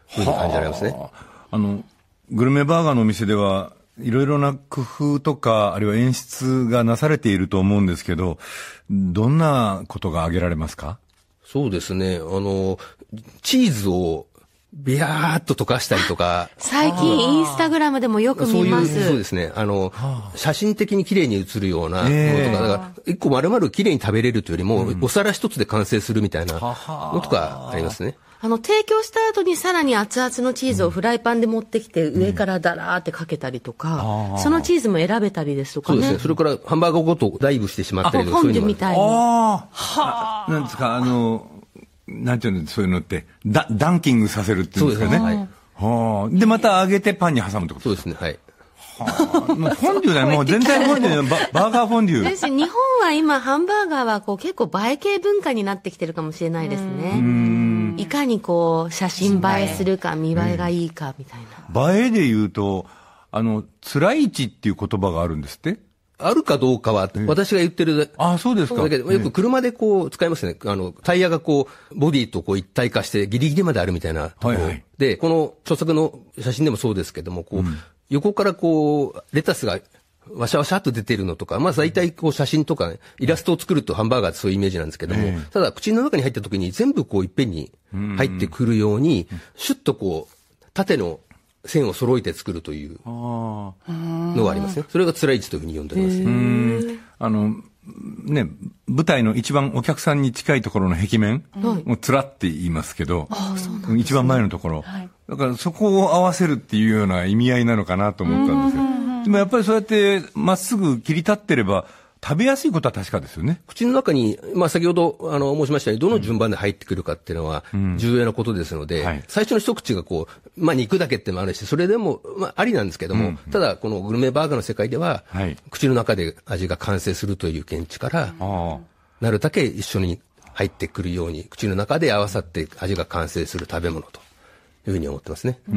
E: ふうに感じられますね。
B: あのグルメバーガーのお店ではいろいろな工夫とかあるいは演出がなされていると思うんですけど、どんなことが挙げられますか？
E: そうですね。あのチーズをビヤーっと溶かしたりとか。
D: 最近インスタグラムでもよく見ます。
E: そういう、そうですね。あの、写真的に綺麗に写るようなものとか、えー、だから一個丸々綺麗に食べれるというよりも、うん、お皿一つで完成するみたいなのとかありますね。
D: あの、提供した後にさらに熱々のチーズをフライパンで持ってきて、うん、上からダラーってかけたりとか、うん、そのチーズも選べたりですとかね。
E: そうですね。それからハンバーガーごとダイブしてしまったりとか。
D: フォンデュみたいに。
B: ああ。なんですか、あの、なんていうの、そういうのって、ダ、ダンキングさせるっていうんですかね。はい。はあ。で、また揚げてパンに挟むってこと
E: そうですね、はい。
B: はあ。もうフォンデュだね。もう全体フォンデュバ、バーガーフォンデュ。
D: 私、日本は今、ハンバーガーはこう結構映え系文化になってきてるかもしれないですね。うん。いかにこう、写真映えするか、見栄えがいいか、みたい
B: な。映えで言うと、あの、つらいちっていう言葉があるんですって
E: あるかどうかは、私が言ってる。
B: ああ、そうですか。
E: だけど、よく車でこう、使いますね。あの、タイヤがこう、ボディとこう一体化してギリギリまであるみたいなところ。はいはい、で、この著作の写真でもそうですけども、こう、うん、横からこう、レタスがワシャワシャっと出てるのとか、まあ大体こう写真とか、ね、イラストを作るとハンバーガーってそういうイメージなんですけども、えー、ただ口の中に入った時に全部こういっぺんに入ってくるように、うん、シュッとこう、縦の線を揃えて作るというのがありますね。それがつらいちというふうに呼んでおります。うーん
B: あのね、舞台の一番お客さんに近いところの壁面をつらって言いますけど、うん、一番前のところ、はい、だからそこを合わせるっていうような意味合いなのかなと思ったんですよ。でもやっぱりそうやってまっすぐ切り立ってれば食べやすいことは確かですよね。
E: 口の中に、まあ先ほどあの申しましたように、どの順番で入ってくるかっていうのは重要なことですので、うんはい、最初の一口がこう、まあ肉だけっていうのもあるし、それでも、まあありなんですけども、うん、ただこのグルメバーガーの世界では、はい、口の中で味が完成するという見地から、なるだけ一緒に入ってくるように、口の中で合わさって味が完成する食べ物というふうに思ってますね。
B: うん、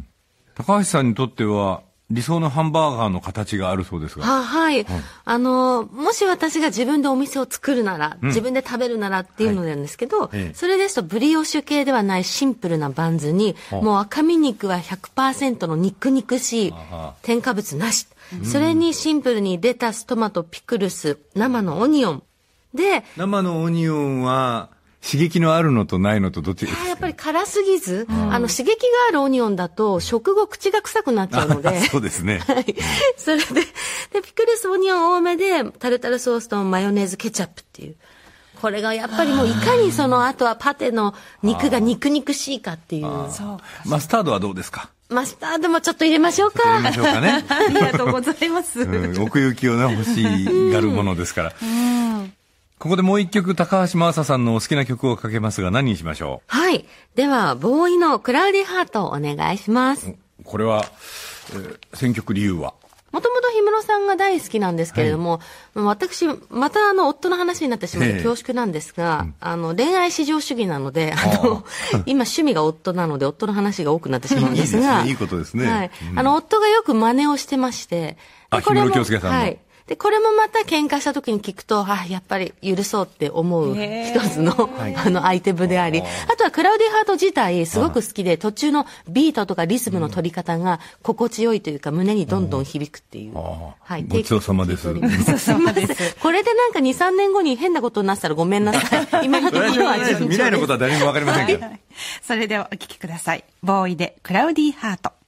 B: 高橋さんにとっては、理想のハンバーガーの形があるそうですが。
D: は、はい。うん、あの、もし私が自分でお店を作るなら、うん、自分で食べるならっていうのなんですけど、はい、それですとブリオッシュ系ではないシンプルなバンズに、もう赤身肉は ひゃくパーセント の肉肉しい、添加物なし。それにシンプルにレタス、トマト、ピクルス、生のオニオン。で、
B: 生のオニオンは、刺激のあるのとないのとどっちですか？
D: やっぱり辛すぎず、うん、あの刺激があるオニオンだと食後口が臭くなっちゃうので。
B: そうですね。
D: はい。それで、で、ピクルスオニオン多めで、タルタルソースとマヨネーズケチャップっていう。これがやっぱりもういかにその後はパテの肉が肉肉しいかっていう。
B: そうマスタードはどうですか？
D: マスタードもちょっと入れましょうか。
B: 入れましょうかね。
C: ありがとうございます。
B: うん、奥行きをね、欲しがるものですから。うんここでもう一曲、高橋真麻さんのお好きな曲をかけますが、何にしましょ
D: う？はい。では、ボーイのクラウディハートをお願いします。
B: これは、えー、選曲理由は？
D: もともと氷室さんが大好きなんですけれども、はい、私、またあの、夫の話になってしまって恐縮なんですが、あの、恋愛至上主義なので、あの、今趣味が夫なので、夫の話が多くなってしまうんですが、
B: いいですね、いいことですね。
D: はい。うん、あの、夫がよく真似をしてまして、
B: あ、氷室京介さんの。はい。
D: で、これもまた喧嘩した時に聞くと、あ、やっぱり許そうって思う一つの、あの、アイテムであり、あとはクラウディハート自体すごく好きで、途中のビートとかリズムの取り方が心地よいというか、胸にどんどん響くっていう。
B: はい。ごちそうさまです。
D: ごちそうさまです。これでなんかに、さんねんごに変なことになったらごめんなさい。今のところは順調です。
B: 未来のことは誰にもわかりませんけど。
C: それではお聞きください。ボーイでクラウディハート。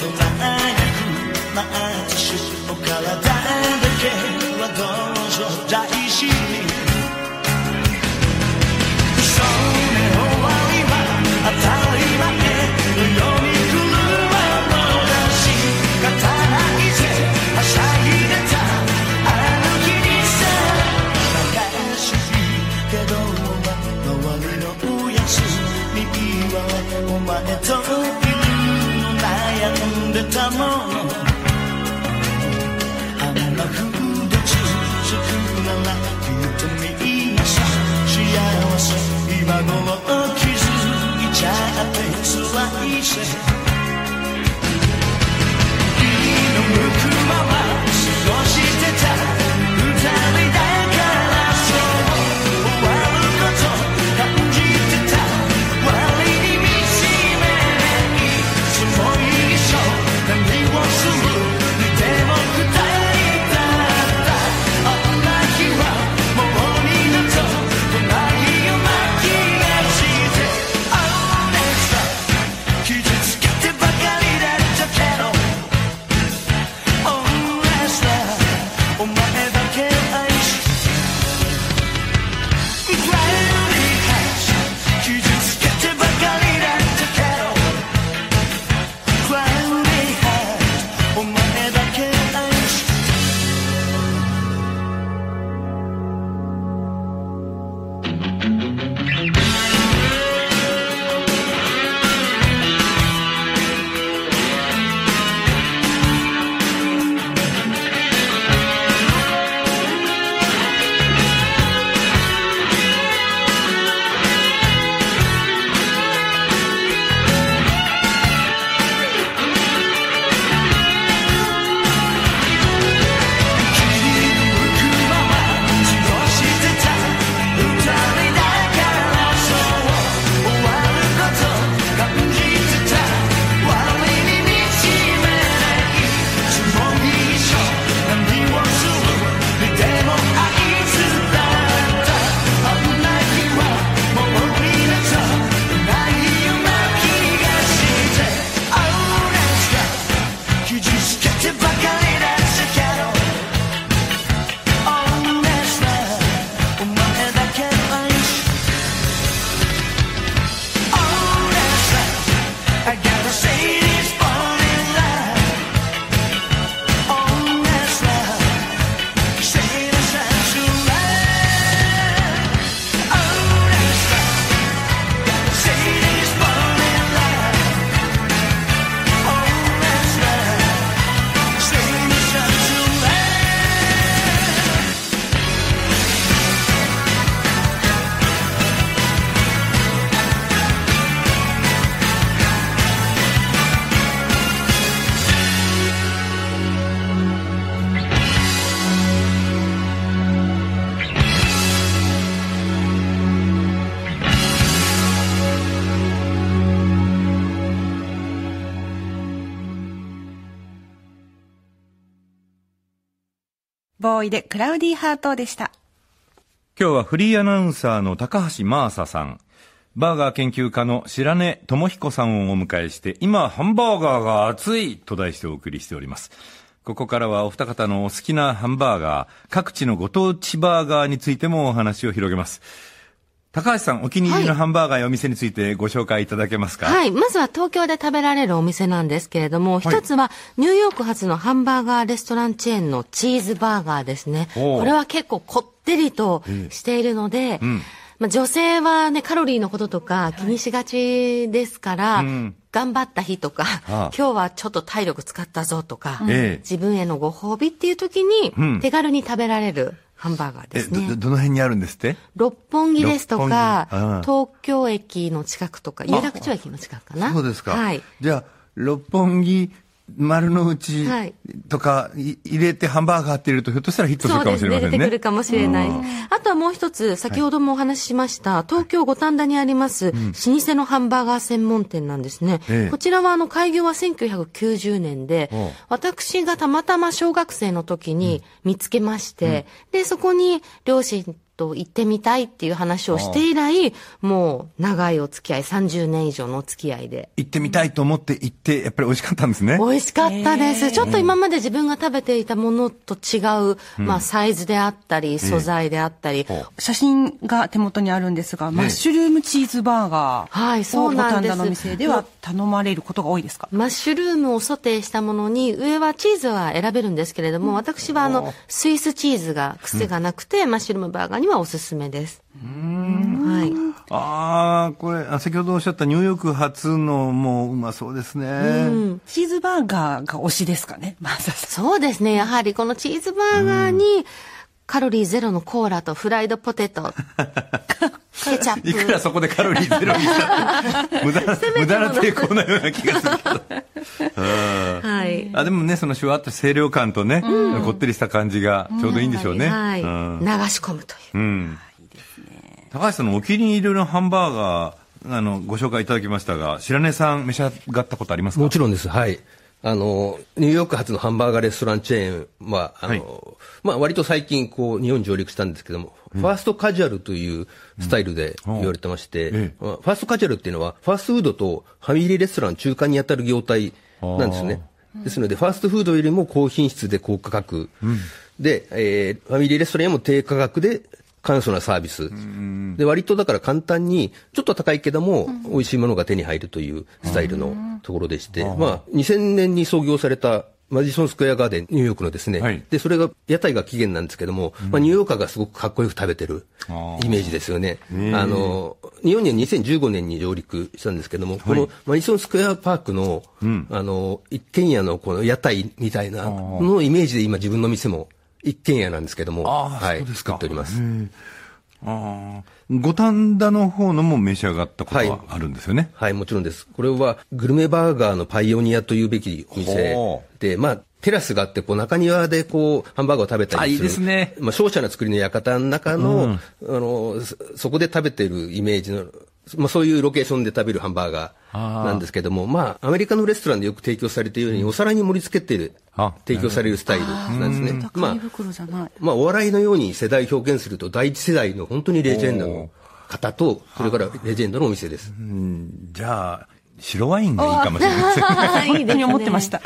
F: お体だけはどうぞはお前と悩んでたものあんな風で続くならきっとみんなさ幸せ今頃気づいちゃって辛いせ君の向くまま過ごしてた二人だからそう終わること感じてた割に見しめないその一生何をするにでも二人だったあんな日はもう二度と来ないような気がしてあれさ傷つけてばかりだったけどお前だけ愛し傷つけてばかりだったけどお前だけ愛し
C: ボーイでクラウディーハートでした。
B: 今日はフリーアナウンサーの高橋真麻さん、バーガー研究家の白根智彦さんをお迎えして、今ハンバーガーが熱いと題してお送りしております。ここからはお二方のお好きなハンバーガー、各地のご当地バーガーについてもお話を広げます。高橋さん、お気に入りのハンバーガーやお店についてご紹介いただけますか？
D: はい。まずは東京で食べられるお店なんですけれども、一つはニューヨーク発のハンバーガーレストランチェーンのチーズバーガーですね。これは結構こってりとしているので、うんまあ、女性はね、カロリーのこととか気にしがちですから、はいうん、頑張った日とか、ああ今日はちょっと体力使ったぞとか、うん、自分へのご褒美っていう時に手軽に食べられる、うんハンバーガーですね。
B: え、ど、どの辺にあるんですって？
D: 六本木ですとか、東京駅の近くとか、有楽町駅の近くかな。
B: そうですか。
D: はい。
B: じゃあ、六本木、丸の内とか、はい、入れてハンバーガーって入れるとひょっとしたらヒットするかもしれませんね。そうですね。出て
D: くるかもしれない。あとはもう一つ、先ほどもお話ししました、はい、東京五反田にあります、うん、老舗のハンバーガー専門店なんですね。ええ、こちらはあの開業はせんきゅうひゃくきゅうじゅうねんで、私がたまたま小学生の時に見つけまして、うん、で、そこに両親と行ってみたいっていう話をして以来、もう長いお付き合い、さんじゅうねん以上のお付き合いで。
B: 行ってみたいと思って行って、やっぱり美味しかったんですね。
D: 美味しかったです。ちょっと今まで自分が食べていたものと違う、うん、まあサイズであったり、素材であったり。
C: 写真が手元にあるんですが、マッシュルームチーズバーガー。
D: はい、そうなんです。
C: 五反田の店では頼まれることが多いですか？
D: マッシュルームをソテーしたものに、上はチーズは選べるんですけれども、うん、私はあの、スイスチーズが癖がなくて、うん、マッシュルームバーガーににはおすすめです。はい。
B: ああ、これ、あ、先ほどおっしゃったニューヨーク発のもううまそうですね。
C: チーズバーガーが推しですかね、まささん。
D: そうですね。やはりこのチーズバーガーに、カロリーゼロのコーラとフライドポテト、ケチャップ。
B: いくらそこでカロリーゼロにしたって無駄な、無駄な抵抗のような気がするけど。
D: はい。
B: あ、でもね、そのシュワッと清涼感とね、こってりした感じがちょうどいいんでしょうね。
D: はい。流し込むという。
B: うん。高橋さんのお気に入りのハンバーガー、あの、ご紹介いただきましたが、白根さん召し上がったことありますか？
E: もちろんです。はい。あの、ニューヨーク発のハンバーガーレストランチェーンは、あの、はい、まあ、割と最近、こう、日本上陸したんですけども、うん、ファーストカジュアルというスタイルで言われてまして、うんええ、ファーストカジュアルっていうのは、ファーストフードとファミリーレストラン中間にあたる業態なんですね。ですので、ファーストフードよりも高品質で高価格、うん、で、えー、ファミリーレストランよりも低価格で、簡素なサービス。で、割とだから簡単に、ちょっと高いけども、美味しいものが手に入るというスタイルのところでして、まあ、にせんねんに創業されたマディソンスクエアガーデン、ニューヨークのですね、はい、で、それが、屋台が起源なんですけども、まあ、ニューヨーカーがすごくかっこよく食べてるイメージですよね。あの、日本にはにせんじゅうごねんに上陸したんですけども、このマディソンスクエアパークの、あの、一軒家のこの屋台みたいなのイメージで今自分の店も、一軒家なんですけども、はい、作っております。
B: ああ、五反田の方のも召し上がったことはあるんですよね。
E: はい、はい、もちろんです。これはグルメバーガーのパイオニアというべきお店で、まあテラスがあってこう中庭でこうハンバーガーを食べたりする。
B: いいですね。
E: まあ商社の作りの館の中の、うん、あのそこで食べてるイメージの。まあそういうロケーションで食べるハンバーガーなんですけども、まあアメリカのレストランでよく提供されているようにお皿に盛り付けて提供されるスタイルなんですね。
C: まあ、袋じゃない。
E: まあお笑いのように世代表現すると第一世代の本当にレジェンドの方と、それからレジェンドのお店です。
B: うん、じゃあ白ワインがいいかもしれません。
C: 本当に思ってました。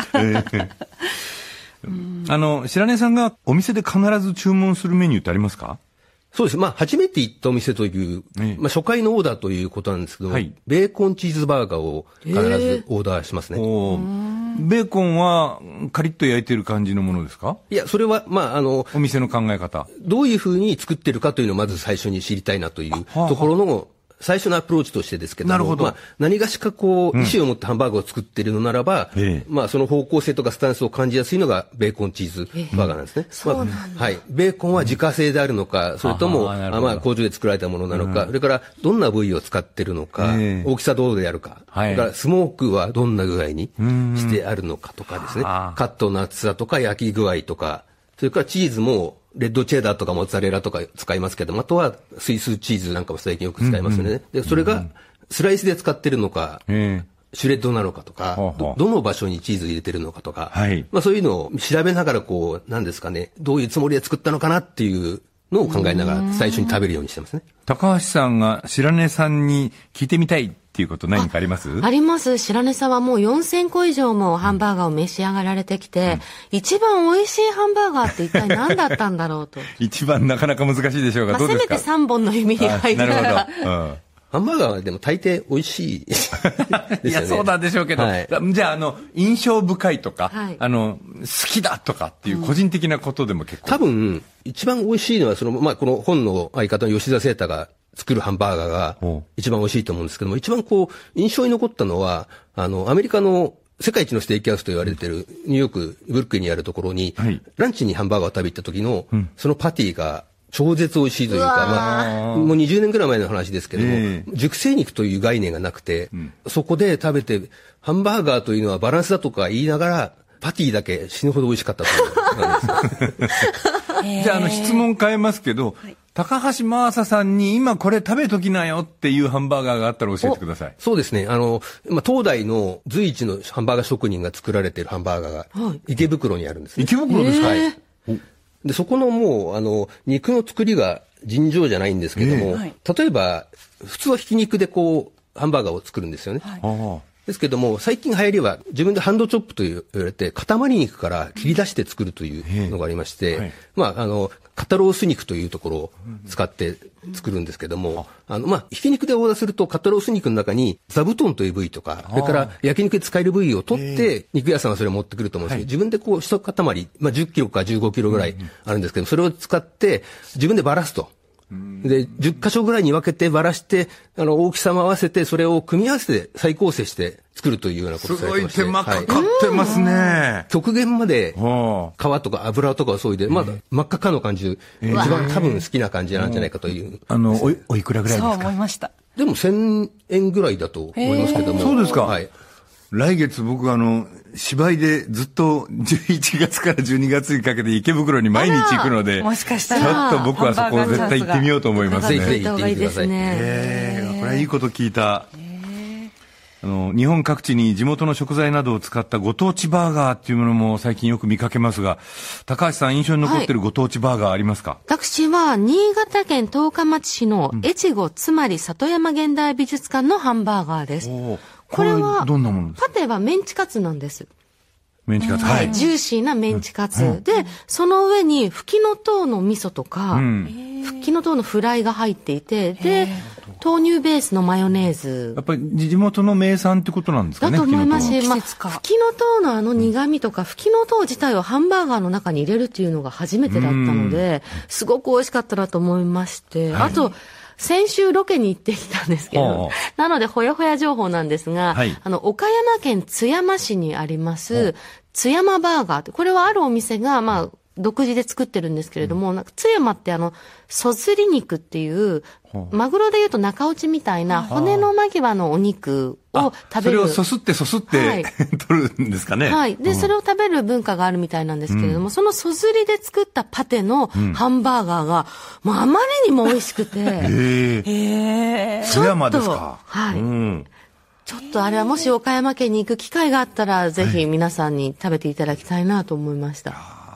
B: あの白根さんがお店で必ず注文するメニューってありますか？
E: そうです。まあ、初めて行ったお店という、ええ、まあ、初回のオーダーということなんですけど、はい、ベーコンチーズバーガーを必ずオーダーしますね。え
B: ー、ベーコンはカリッと焼いてる感じのものですか？
E: いや、それは、まあ、あの、
B: お店の考え方。
E: どういうふうに作ってるかというのをまず最初に知りたいなというところの、最初のアプローチとしてですけども、
B: なるほど。
E: まあ、何がしかこう、意思を持ってハンバーガーを作っているのならば、うん、まあ、その方向性とかスタンスを感じやすいのがベーコンチーズバーガーなんですね。えーまあ、
D: そうなんだ。
E: はい。ベーコンは自家製であるのか、それとも、ああまあ、工場で作られたものなのか、うん、それからどんな部位を使ってるのか、えー、大きさどうであるか、はい、それからスモークはどんな具合にしてあるのかとかですね、カットの厚さとか焼き具合とか、それからチーズも、レッドチェダーとかモッツァレラとか使いますけども、あとはスイスチーズなんかも最近よく使いますよね。うんうん、で、それがスライスで使ってるのか、うん、シュレッドなのかとか、うん、ど, どの場所にチーズ入れてるのかとか、はい、まあそういうのを調べながらこう、なんですかね、どういうつもりで作ったのかなっていうのを考えながら最初に食べるようにしてますね。
B: 高橋さんが白根さんに聞いてみたいっていうこと何かあります？
D: あ, あります。白根さんはもうよんせんこ以上もハンバーガーを召し上がられてきて、うん、一番美味しいハンバーガーって一体何だったんだろうと。
B: 一番なかなか難しいでしょうが、まあ、どうですか？
D: せめてさんぼんの指に入ったら。
B: なるほど。うん
E: ハンバーガーはでも大抵美味しいですよね。
B: いや、そうなんでしょうけど。はい、じゃあ、あの、印象深いとか、はい、あの、好きだとかっていう個人的なことでも結構。
E: 多分、一番美味しいのは、その、まあ、この本の相方の吉田聖太が作るハンバーガーが一番美味しいと思うんですけども、一番こう、印象に残ったのは、あの、アメリカの世界一のステーキハウスと言われているニューヨーク、ブルックリンにあるところに、はい、ランチにハンバーガーを食べ行った時の、うん、そのパティが、超絶美味しいというか、まあ、もうにじゅうねんぐらい前の話ですけども、えー、熟成肉という概念がなくて、うん、そこで食べて、ハンバーガーというのはバランスだとか言いながら、パティだけ死ぬほど美味しかったという
B: じゃあ、あの、質問変えますけど、はい、高橋真麻さんに今これ食べときなよっていうハンバーガーがあったら教えてください。
E: そうですね。あの、まあ、東大の随一のハンバーガー職人が作られているハンバーガーが、池袋にあるんです、ね。
B: 池袋ですか？
E: はい。で、そこのもう、あの、肉の作りが尋常じゃないんですけども、えー、例えば、普通はひき肉でこう、ハンバーガーを作るんですよね。はい、ですけども、最近流行りは、自分でハンドチョップと言われて、塊肉から切り出して作るというのがありまして、えーはい、まあ、あの、肩ロース肉というところを使って作るんですけども、うん、あの、まあ、ひき肉でオーダーすると、肩ロース肉の中に座布団という部位とか、それから焼肉で使える部位を取って、肉屋さんはそれを持ってくると思うんですけど、はい、自分でこう、一塊、まあ、じゅっキロかじゅうごキロぐらいあるんですけど、それを使って、自分でバラすと。 で、じゅっ箇所ぐらいに分けてばらして、あの、大きさも合わせて、それを組み合わせて再構成して作るというようなことを
B: すごい
E: されてまして。
B: 手間かかってますね。
E: 極限まで、
B: はあ
E: 皮とか油とかを削いで、まだ真っ赤っかの感じ、一番多分好きな感じなんじゃないかという。
B: あの、おい、おいくらぐらいで
C: そう
B: すか？
C: 思いました。
E: でもせんえんぐらいだと思いますけども。
B: そうですか。
E: はい。
B: 来月僕あの、芝居でずっとじゅういちがつからじゅうにがつにかけて池袋に毎日行くので、
C: もしかした
B: ち
C: ら
B: ょっと僕はそこを絶対行ってみようと思いますね。
E: ぜひぜひ行ってみてください。
B: えー、これはいいこと聞いた。あの、日本各地に地元の食材などを使ったご当地バーガーっていうものも最近よく見かけますが、高橋さん印象に残ってるご当地バーガーありますか？
D: 私は新潟県十日町市の越後、つまり里山現代美術館のハンバーガーです。
B: おー
D: これは
B: どんなものですか？
D: パテはメンチカツなんです。
B: メンチカツ。
D: はい、ジューシーなメンチカツ。で、その上に、ふきのとうの味噌とか、
B: うん
D: ふきのとうのフライが入っていて、で、豆乳ベースのマヨネーズ
B: やっぱり地元の名産ってことなんですかね。
D: だと思いますし、まあ、
C: 季節か
D: ふきのとうのあの苦味とか、ふきのとう自体をハンバーガーの中に入れるっていうのが初めてだったので、すごく美味しかったなと思いまして、あと、先週ロケに行ってきたんですけ
B: は
D: ど、なのでほやほや情報なんですが、
B: はい
D: あの、岡山県津山市にあります、津山バーガーって、これはあるお店が、まあ、独自で作ってるんですけれども、なんか津山ってあの、そずり肉っていう、マグロで言うと中落ちみたいな骨の間際のお肉を食べる。
B: それをそすってそすって、
D: はい
B: 取るんですかね。
D: はい。で、それを食べる文化があるみたいなんですけれども、そのそずりで作ったパテのハンバーガーが、もうあまりにも美味しくて、
B: ええ
C: へえ。
B: 津山ですか。
D: はい
B: うん。
D: ちょっとあれはもし岡山県に行く機会があったら、ぜひ皆さんに食べていただきたいなと思いました。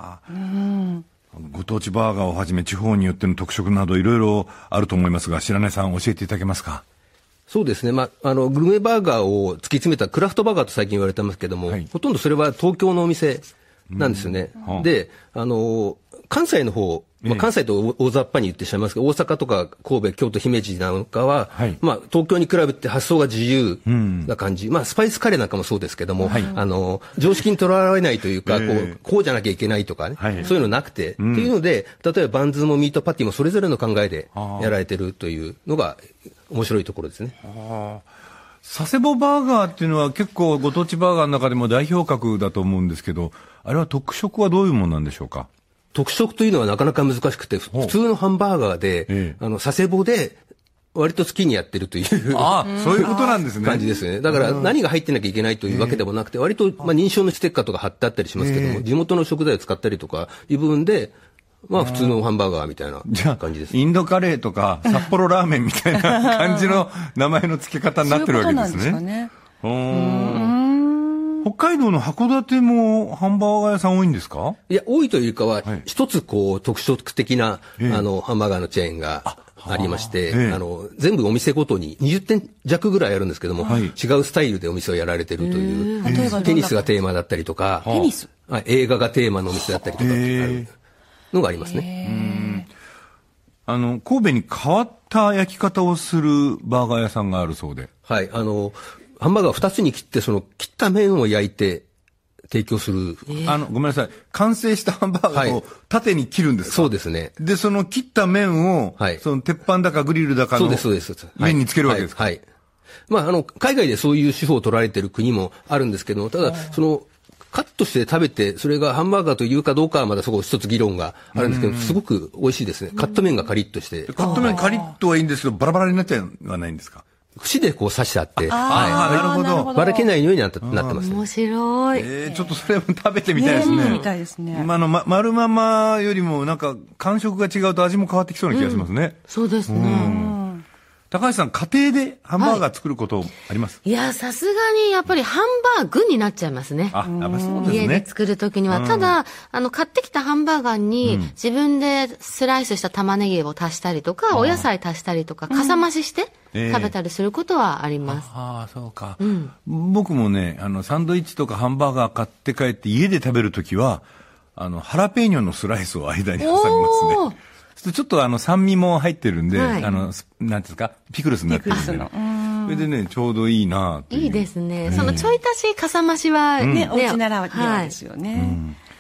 B: ご当地バーガーをはじめ地方によっての特色などいろいろあると思いますが、白根さん教えていただけますか？
E: そうですね。まあ、あの、グルメバーガーを突き詰めたクラフトバーガーと最近言われてますけども、
B: はい
E: ほとんどそれは東京のお店なんですよね。
B: うん
E: で、あの、関西の方、まあ、関西と大雑把に言ってしまいますけど、大阪とか神戸、京都、姫路なんかは、
B: はい
E: まあ、東京に比べて発想が自由な感じ。まあ、スパイスカレーなんかもそうですけども、
B: はい
E: あの、常識にとらわれないというか、こ
B: ええ
E: う、こうじゃなきゃいけないとかね、
B: はい
E: そういうのなくて、っていうので、例えばバンズもミートパティもそれぞれの考えでやられてるというのが面白いところですね。
B: 佐世保バーガーっていうのは結構ご当地バーガーの中でも代表格だと思うんですけど、あれは特色はどういうものなんでしょうか？
E: 特色というのはなかなか難しくて、普通のハンバーガーで、
B: ええ
E: あの、佐世保で、割と好きにやってるという
B: ああ、そういうことなんですね。
E: 感じですね。だから何が入ってなきゃいけないというわけでもなくて、割と、まあ、認証のステッカーとか貼ってあったりしますけども、地元の食材を使ったりとかいう部分で、まあ普通のハンバーガーみたいな
B: じゃあ
E: 感じです。
B: インドカレーとか札幌ラーメンみたいな感じの名前の付け方になってるわけですね。
C: そういうことなんですかね。
B: うーん北海道の函館もハンバーガー屋さん多いんですか？
E: いや、多いというかは
B: はい、
E: 一つこう、特色的な、
B: ええ
E: あの、ハンバーガーのチェーンがありまして、
B: ええ
E: あの、全部お店ごとににじゅってん弱ぐらいあるんですけども、
B: はい
E: 違うスタイルでお店をやられてるという、
C: 例えばどんな
E: テニスがテーマだったりとか、
C: テニス
E: はい映画がテーマのお店だったりとか、
B: へえ
E: あるのがありますね。
B: あの、神戸に変わった焼き方をするバーガー屋さんがあるそうで。
E: はい、あの、ハンバーガーをふたつに切って、その、切った麺を焼いて提供する。
B: あの、ごめんなさい。完成したハンバーガーを
E: はい
B: 縦に切るんですか？
E: そうですね。
B: で、その切った麺を、
E: はい
B: その鉄板だかグリルだかの
E: そうです、そうです。
B: 麺につけるわけですか？
E: はい。はいまあ、あの、海外でそういう手法を取られてる国もあるんですけども、ただ、その、カットして食べて、それがハンバーガーというかどうかはまだそこ一つ議論があるんですけど、すごく美味しいですね。カット麺がカリッとして。
B: カット麺カリッとはいいんですけど、バラバラになっちゃわないんですか？
E: 節でこう刺してあって、
B: あ
E: は
B: あ、なるほど。
E: い。ばらけないようになってなってますね。
D: 面白い。
B: えー、ちょっとそれも食べてみたいですね。
C: ねみたいですね
B: まあ、あの、ま、丸ままよりもなんか感触が違うと味も変わってきそうな気がしますね。
D: そうですね。
B: 高橋さん、家庭でハンバーガー作ることあります？
D: いや、さすがにやっぱりハンバーグになっちゃいますね。
B: あ、やっぱそうです
D: 家
B: ね
D: で。作るときには。ただ、あの、買ってきたハンバーガーに、自分でスライスした玉ねぎを足したりとか、お野菜足したりとか、かさ増しして
B: ええ
D: 食べたりすることはあります。
B: ああ、そうか。僕もね、あの、サンドイッチとかハンバーガー買って帰って家で食べるときは、あの、ハラペーニョのスライスを間に挟みます
D: おー
B: ね。ちょっとあの酸味も入ってるんで、
D: はい
B: あの、すなんていうんですか、ピクルスになってるんで、
C: ピクルスの
B: それでね、ちょうどいいなという。
D: いいですね。そのちょい足し、かさ増しはね、
C: ね、お家ならで
D: は
C: はいですよね。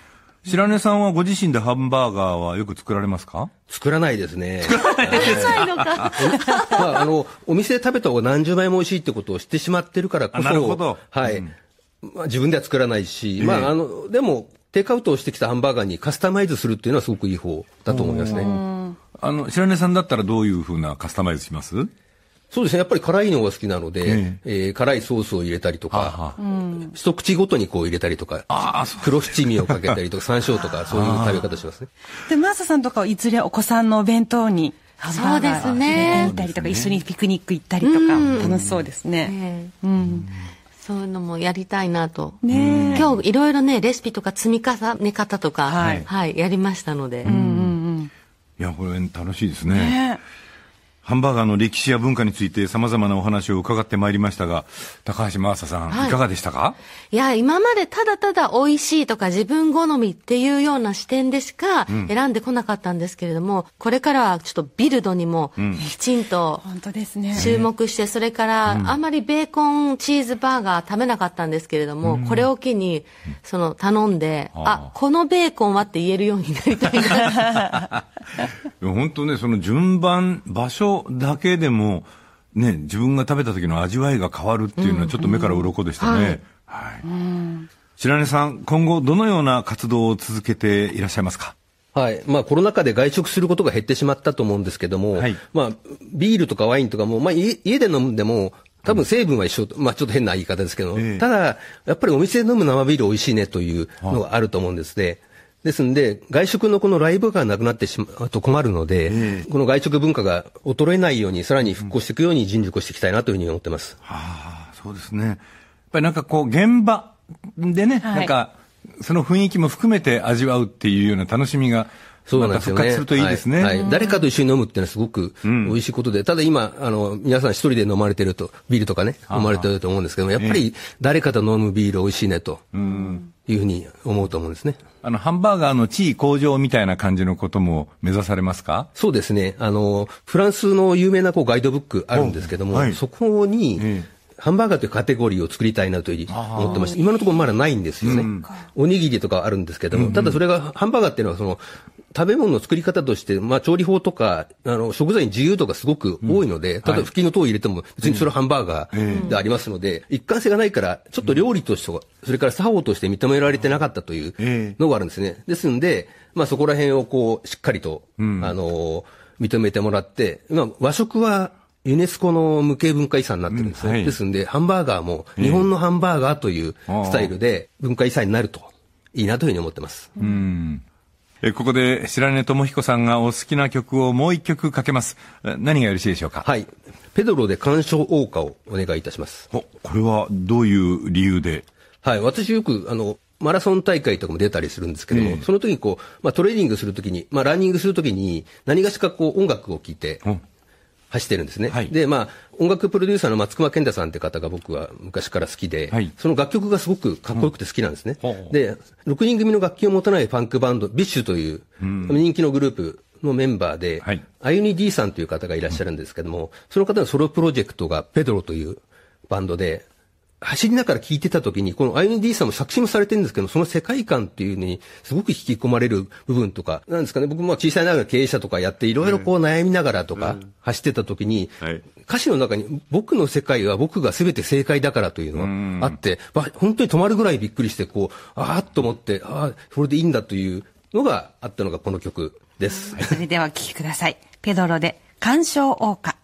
B: 白根さんはご自身でハンバーガーはよく作られますか？
E: 作らないですね。
D: ないのか。
E: まあ、あの、お店で食べた方が何十倍も美味しいってことを知ってしまってるからこそ、
B: あなるほど
E: はい。
B: うん
E: まあ、自分では作らないし、
B: ええ
E: まあ、あの、でも、テイクアウトをしてきたハンバーガーにカスタマイズするっていうのはすごくいい方だと思いますね。
B: あの、白根さんだったらどういうふうなカスタマイズします？
E: そうですね。やっぱり辛いのが好きなので、
B: え
E: えー辛いソースを入れたりと
B: はあは
E: か、一口ごとにこう入れたりとか、
B: あー
E: 黒七味をかけたりとか、山椒とか、そういう食べ方しますね。
C: でマーサさんとかはいずれお子さんのお弁当にハンバーガー
D: そうですね
C: 入れてみたりとか、一緒にピクニック行ったりとか、楽しそうですね。
D: ええ
C: うん
D: そういうのもやりたいなと。
C: ねえ
D: 今日いろいろね、レシピとか積み重ね方とか、
C: は
D: はいい、やりましたので。
B: いや、これ楽しいですね。
C: ね
B: ハンバーガーの歴史や文化について様々なお話を伺ってまいりましたが、高橋真麻さん、
D: はい
B: いかがでしたか？
D: いや、今までただただ美味しいとか自分好みっていうような視点でしか選んでこなかったんですけれども、これからはちょっとビルドにもきちんと
C: 本当ですね。
D: 注目して、それからあんまりベーコンチーズバーガー食べなかったんですけれども、これを機にその頼んで、あ、このベーコンはって言えるようになりたいな。
B: 本当ね、その順番、場所だけでも、ね、自分が食べた時の味わいが変わるっていうのはちょっと目から鱗でしたね。はい。白根さん、今後どのような活動を続けていらっしゃいますか？
E: はい。まあ、コロナ禍で外食することが減ってしまったと思うんですけども、
B: はい
E: まあ、ビールとかワインとかも、まあ、家家で飲んでも、多分成分は一緒、まあ、ちょっと変な言い方ですけど、
B: ええ
E: ただ、やっぱりお店で飲む生ビール美味しいねというのがあると思うんですね。ですんで、外食のこのライブがなくなってしまうと困るので、
B: ええ
E: この外食文化が衰えないように、さらに復興していくように尽力をしていきたいなというふうに思ってます。
B: ああ、そうですね。やっぱりなんかこう、現場でね、
C: はい
B: なんか、その雰囲気も含めて味わうっていうような楽しみが、
E: そうなんですよね。
B: また復活するといいですね。
E: はいはい誰かと一緒に飲むっていうのはすごく美味しいことで、ただ今、あの、皆さん一人で飲まれてると、ビールとかね、飲まれてると思うんですけども、やっぱり誰かと飲むビール美味しいねというふうに思うと思うんですね。
B: あの、ハンバーガーの地位向上みたいな感じのことも目指されますか？
E: そうですね。あの、フランスの有名なこうガイドブックあるんですけども、
B: おはい
E: そこに、
B: ええ
E: ハンバーガーというカテゴリーを作りたいなというふうに思ってまして、今のところまだないんですよね。おにぎりとかあるんですけども、ただそれが、ハンバーガーっていうのはその、食べ物の作り方として、まあ調理法とか、あの、食材に自由度がすごく多いので、例えば吹きの塔を入れても別にそれはハンバーガーでありますので、一貫性がないから、ちょっと料理としては、それから作法として認められてなかったというのがあるんですね。ですんで、まあそこら辺をこう、しっかりと、あの、認めてもらって、まあ和食は、ユネスコの無形文化遺産になってるんですね。
B: うんはい
E: ですんで、ハンバーガーも日本のハンバーガーというスタイルで文化遺産になるといいなというふうに思ってます。
B: うんえここで白根智彦さんがお好きな曲をもう一曲かけます。え何がよろしいでしょうか？
E: はい。ペドロで鑑賞謳歌をお願いいたします。
B: おこれはどういう理由で？
E: はい。私よく、あの、マラソン大会とかも出たりするんですけども、
B: ええ
E: その時にこう、まあトレーニングするときに、まあランニングするときに、何がしかこう音楽を聴いて、
B: お
E: 走ってるんですね。
B: はい
E: で、まあ、音楽プロデューサーの松隈健太さんって方が僕は昔から好きで、
B: はい
E: その楽曲がすごくかっこよくて好きなんですね。
B: うん
E: で、ろくにん組の楽器を持たないファンクバンド、ビッシュという人気のグループのメンバーで、
B: はい
E: あゆに D さんという方がいらっしゃるんですけども、その方のソロプロジェクトがペドロというバンドで、走りながら聴いてた時に、この アイユニディー さんも作詞もされてるんですけど、その世界観っていうのにすごく引き込まれる部分とか、なんですかね、僕も小さいながら経営者とかやっていろいろこう悩みながらとか走ってた時に、
B: はい
E: 歌詞の中に僕の世界は僕が全て正解だからというのがあって、まあ、本当に止まるぐらいびっくりして、こう、あーっと思って、ああ、それでいいんだというのがあったのがこの曲です。
C: それではお聴きください。ペドロで鑑賞謳歌。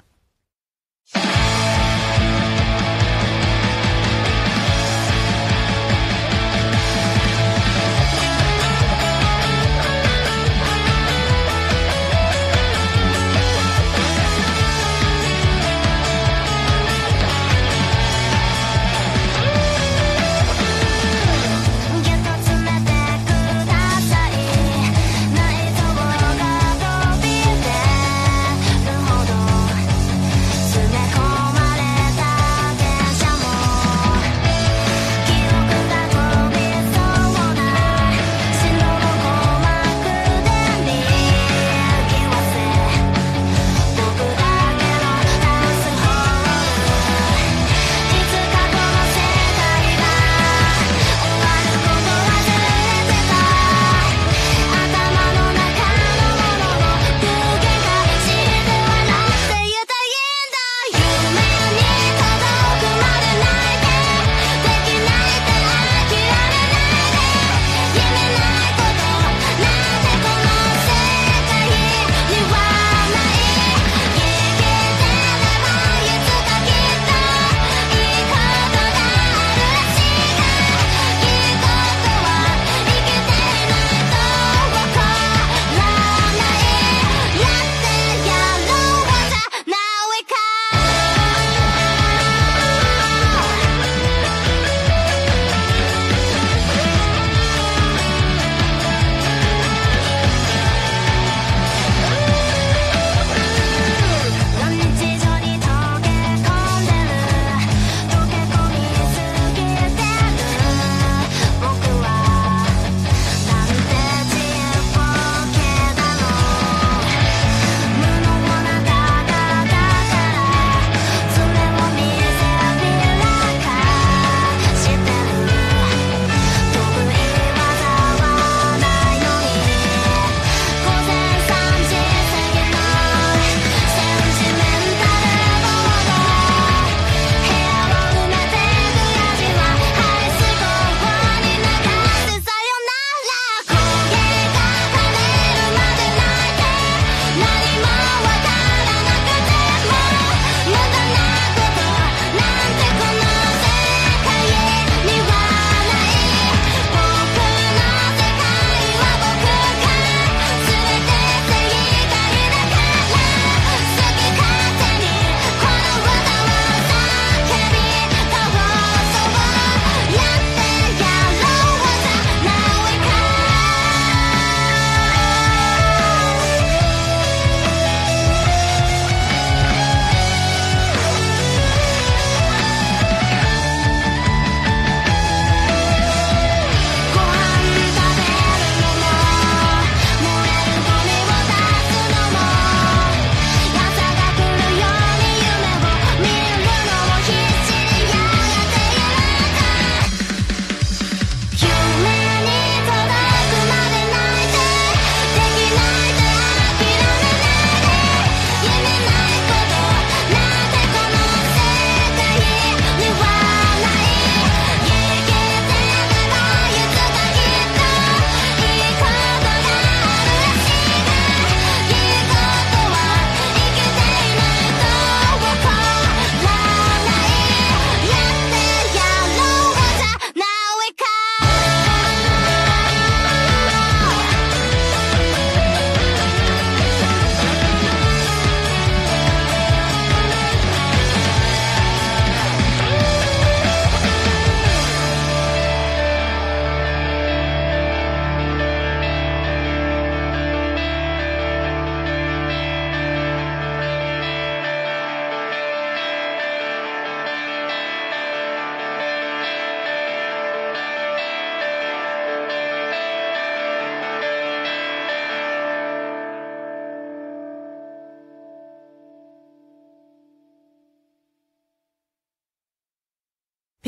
A: ぎゅっと詰めてください内臓が飛び出るほど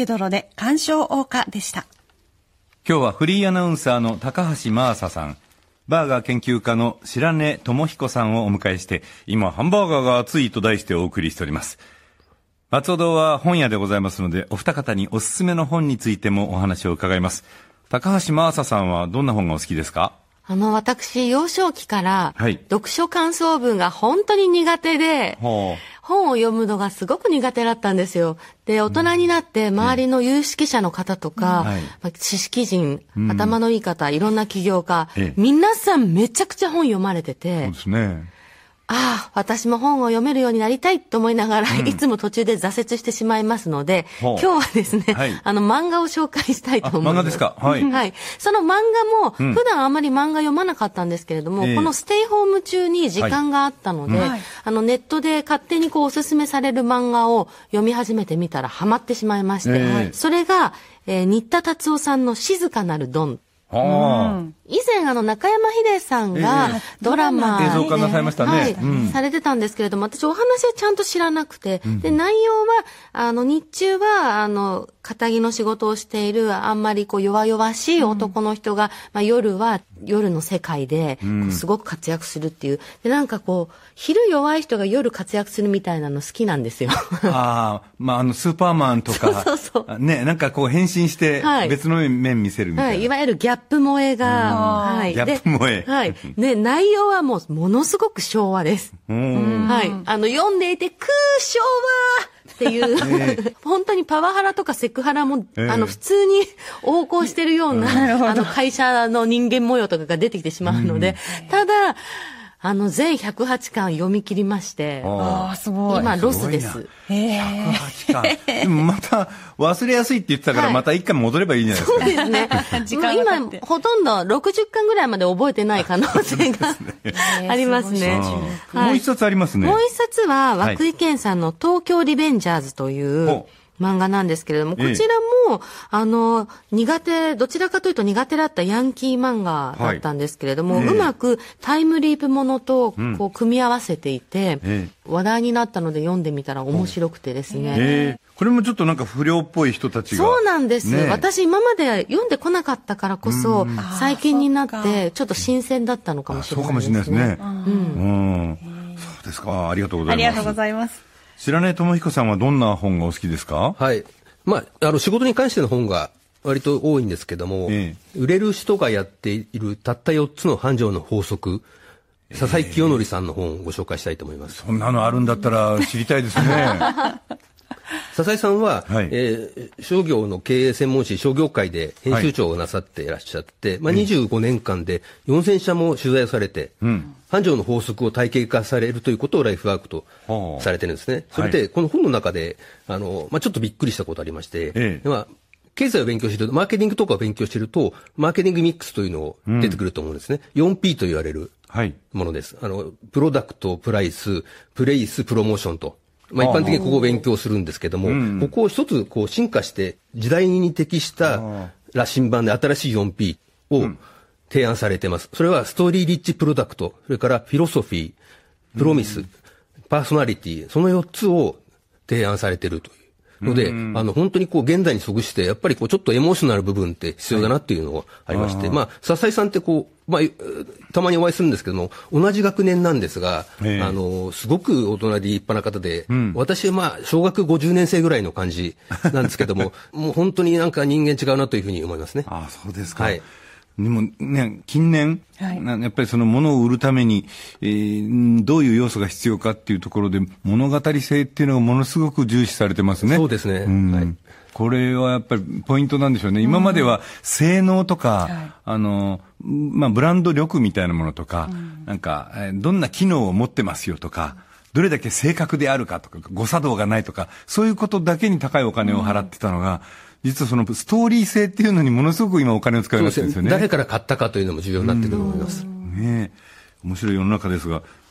C: ペドロで鑑賞謳歌でした。
B: 今日はフリーアナウンサーの高橋真麻さん、バーガー研究家の白根智彦さんをお迎えして、今ハンバーガーが熱いと題してお送りしております。松尾堂は本屋でございますので、お二方におすすめの本についてもお話を伺います。高橋真麻さんはどんな本がお好きですか？
D: あの、私、幼少期から、
B: はい
D: 読書感想文が本当に苦手で、
B: ほ
D: 本を読むのがすごく苦手だったんですよ。で、大人になって周りの有識者の方とか、
B: うんはい
D: まあ知識人、頭のいい方、いろんな起業家、
B: ええ
D: 皆さんめちゃくちゃ本読まれて
B: う
D: て
B: そう、ですね。
D: ああ、私も本を読めるようになりたいと思いながら、いつも途中で挫折してしまいますので、
B: ほう
D: 今日はですね、
B: はい
D: あの、漫画を紹介したいと思います。
B: あ漫画ですかはい
D: はい。その漫画も、普段あんまり漫画読まなかったんですけれども、
B: ええ
D: このステイホーム中に時間があったので、
C: はい
D: あの、ネットで勝手にこう、おすすめされる漫画を読み始めてみたらハマってしまいまして、
B: ええ
D: それが、えー新田達夫さんの静かなるドン。
B: は
D: 以前あの中山秀さんが
B: ええ
D: ドラマ
B: あ、映像化なさいましたね。
D: はい
B: うん
D: されてたんですけれども、私お話はちゃんと知らなくて、で、内容は、あの、日中は、あの、堅気の仕事をしている、あんまりこう、弱々しい男の人が、まあ、夜は、夜の世界で、こうすごく活躍するっていう。で、なんかこう、昼弱い人が夜活躍するみたいなの好きなんですよ。
B: ああ、まあ、あの、スーパーマンとか、
D: そうそうそう
B: ね、なんかこう変身して
D: はい、
B: 別の面見せるみたいな。
D: はい、いわゆるギャップ萌えが、はい。
B: ギャップ萌え
D: ではい。ね、内容はもう、ものすごく昭和です。
B: うん
D: はい。あの、読んでいて、空昭和っていう、本当にパワハラとかセクハラも、
B: ええ
D: あの、普通に横行してるような、あの、会社の人間模様とかが出てきてしまうので、ただ、あの、全ひゃくはちかん読み切りまして、
B: あ
C: ああ、すごい。
D: 今、ロスで
B: す
D: す。
C: へえ。
B: はちかんでもまた忘れやすいって言ってたから、
D: はい
B: また一回戻ればいいじゃないですか。
D: そうですね。
C: 時
D: もう
C: 間が経って
D: 今、ほとんどろくじゅっかんぐらいまで覚えてない可能性がありますね。
B: うんもう一冊ありますね。
D: もう一冊は、
B: はい
D: 涌井健さんの東京リベンジャーズという
B: ほ
D: 漫画なんですけれども、こ
B: ええ
D: ちらも、あの、苦手、どちらかというと苦手だったヤンキー漫画だったんですけれども、
B: はいええ
D: うまくタイムリープものとこう組み合わせていて、
B: え
D: 話題になったので読んでみたら面白くてですね。
B: えーこれもちょっとなんか不良っぽい人たちが。
D: そうなんです、
B: ね
D: 私今まで読んでこなかったからこそ、最近になっ
C: あーそ
D: てちょっと新鮮だったのかも
B: あ
D: しれない
B: そうかもしれないですね。
D: うん
B: うん。そうですか。ありがとうございます。
C: ありがとうございます。
B: 白根智彦さんはどんな本がお好きですか？
E: はい。まあ、あの、仕事に関しての本が割と多いんですけども、
B: え
E: 売れる人がやっているたったよっつの繁盛の法則、佐々木清則さんの本をご紹介したいと思います。
B: そんなのあるんだったら知りたいですね。
E: 佐々木さんは、
B: はい
E: えー商業の経営専門誌商業会で編集長をなさっていらっしゃって、まあ、にじゅうごねんかんでよんせんしゃも取材をされて、
B: ん
E: 繁盛の法則を体系化されるということをライフワークと
B: はあ
E: されてるんですね。それ
B: は
E: で、この本の中で、あの、まあ、ちょっとびっくりしたことありまして、
B: ええ
E: まあ経済を勉強してると、マーケティングとかを勉強してると、マーケティングミックスというのを出てくると思うんですね。よんピー と言われる
B: はい。
E: ものです。あの、プロダクト、プライス、プレイス、プロモーションと。まあ、一般的にここを勉強するんですけども、ここを一つこう進化して、時代に適した羅針盤で新しい よんピー を提案されています。それはストーリーリッチプロダクト、それからフィロソフィー、プロミス、パーソナリティ、そのよっつを提案されているという。ので、あの、本当にこう、現代に即して、やっぱりこう、ちょっとエモーショナル部分って必要だなっていうのがありまして、まあ、笹井さんってこう、まあ、たまにお会いするんですけども、同じ学年なんですが、
B: ええ
E: あの、すごく大人で立派な方で、私はまあ、小学ごじゅうねん生ぐらいの感じなんですけども、もう本当になんか人間違うなというふうに思いますね。
B: ああ、そうですか。
E: はい
B: でもね、近年、
C: はい
B: なやっぱりその物を売るために、えーどういう要素が必要かっていうところで、物語性っていうのがものすごく重視されてますね。
E: そうですね
B: ん
E: はい
B: これはやっぱりポイントなんでしょうね。今までは性能とか、
C: はい
B: あの、まあ、ブランド力みたいなものとか、なんか、えーどんな機能を持ってますよとか、どれだけ正確であるかとか、誤作動がないとか、そういうことだけに高いお金を払ってたのが、実はそのストーリー性っていうのにものすごく今お金を使い出してるんですよね。
E: 誰から買ったかというのも重要になってくると思います。
B: ねえ、面白い世の中ですが、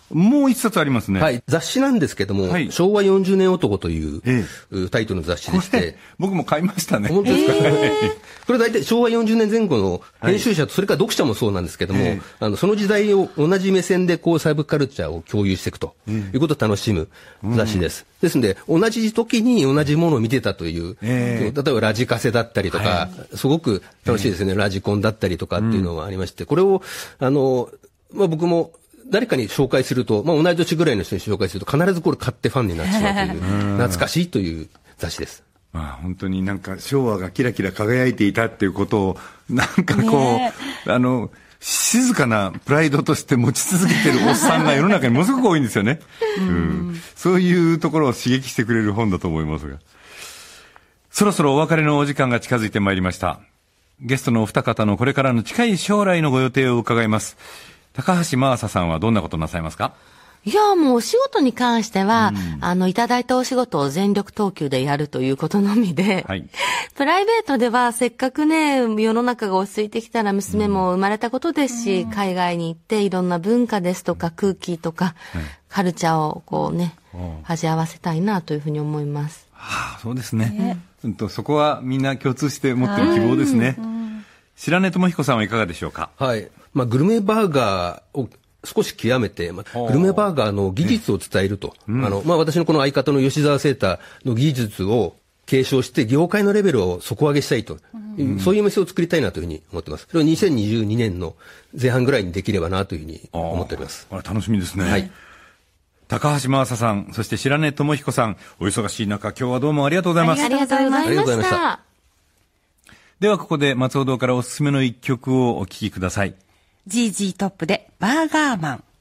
B: もう一冊ありますね。
E: はい。雑誌なんですけども、はい、昭和よんじゅうねん男という、ええ、タイトルの雑誌でして。
B: 僕も買いましたね。
E: 本当ですか、えー、これ大体昭和よんじゅうねんぜん後の編集者と、それから読者もそうなんですけども、はい、あのその時代を同じ目線でこうサブカルチャーを共有していくということを楽しむ雑誌です。うん、ですので、同じ時に同じものを見てたという、えー、例えばラジカセだったりとか、はい、すごく楽しいですね、えー、ラジコンだったりとかっていうのがありまして、これを、あの、まあ、僕も、誰かに紹介すると、まあ、同い年ぐらいの人に紹介すると必ずこれ買ってファンになってしまうという懐かしいという雑誌です。
B: まあ、本当になんか昭和がキラキラ輝いていたっていうことをなんかこう、ね、あの静かなプライドとして持ち続けてるおっさんが世の中にものすごく多いんですよね、うんうん、そういうところを刺激してくれる本だと思いますが、そろそろお別れのお時間が近づいてまいりました。ゲストのお二方のこれからの近い将来のご予定を伺います。高橋真麻さんはどんなことなさいますか？
D: いや、もうお仕事に関しては、うん、あの、いただいたお仕事を全力投球でやるということのみで、はい、プライベートではせっかくね、世の中が落ち着いてきたら娘も生まれたことですし、うん、海外に行っていろんな文化ですとか空気とか、うん、カルチャーをこうね、味合わせたいなというふうに思います。
B: はあ、そうですね。うん、そこはみんな共通して持っている希望ですね。うん、白根智彦さんはいかがでしょうか？
E: はい。まあ、グルメバーガーを少し極めて、まあ、グルメバーガーの技術を伝えると、うん、あの、まあ、私のこの相方の吉澤聖太の技術を継承して業界のレベルを底上げしたいと、うん、そういう店を作りたいなというふうに思ってます。それをにせんにじゅうにねんの前半ぐらいにできればなというふうに思っております。
B: あ、楽しみですね。
E: はい。
B: 高橋真麻さん、そして白根智彦さん、お忙しい中、今日はどうもありがとうございます。
D: ありがとうございました。
B: ではここで松尾堂からおすすめの一曲をお聴きください。
C: ジージー トップでバーガーマン。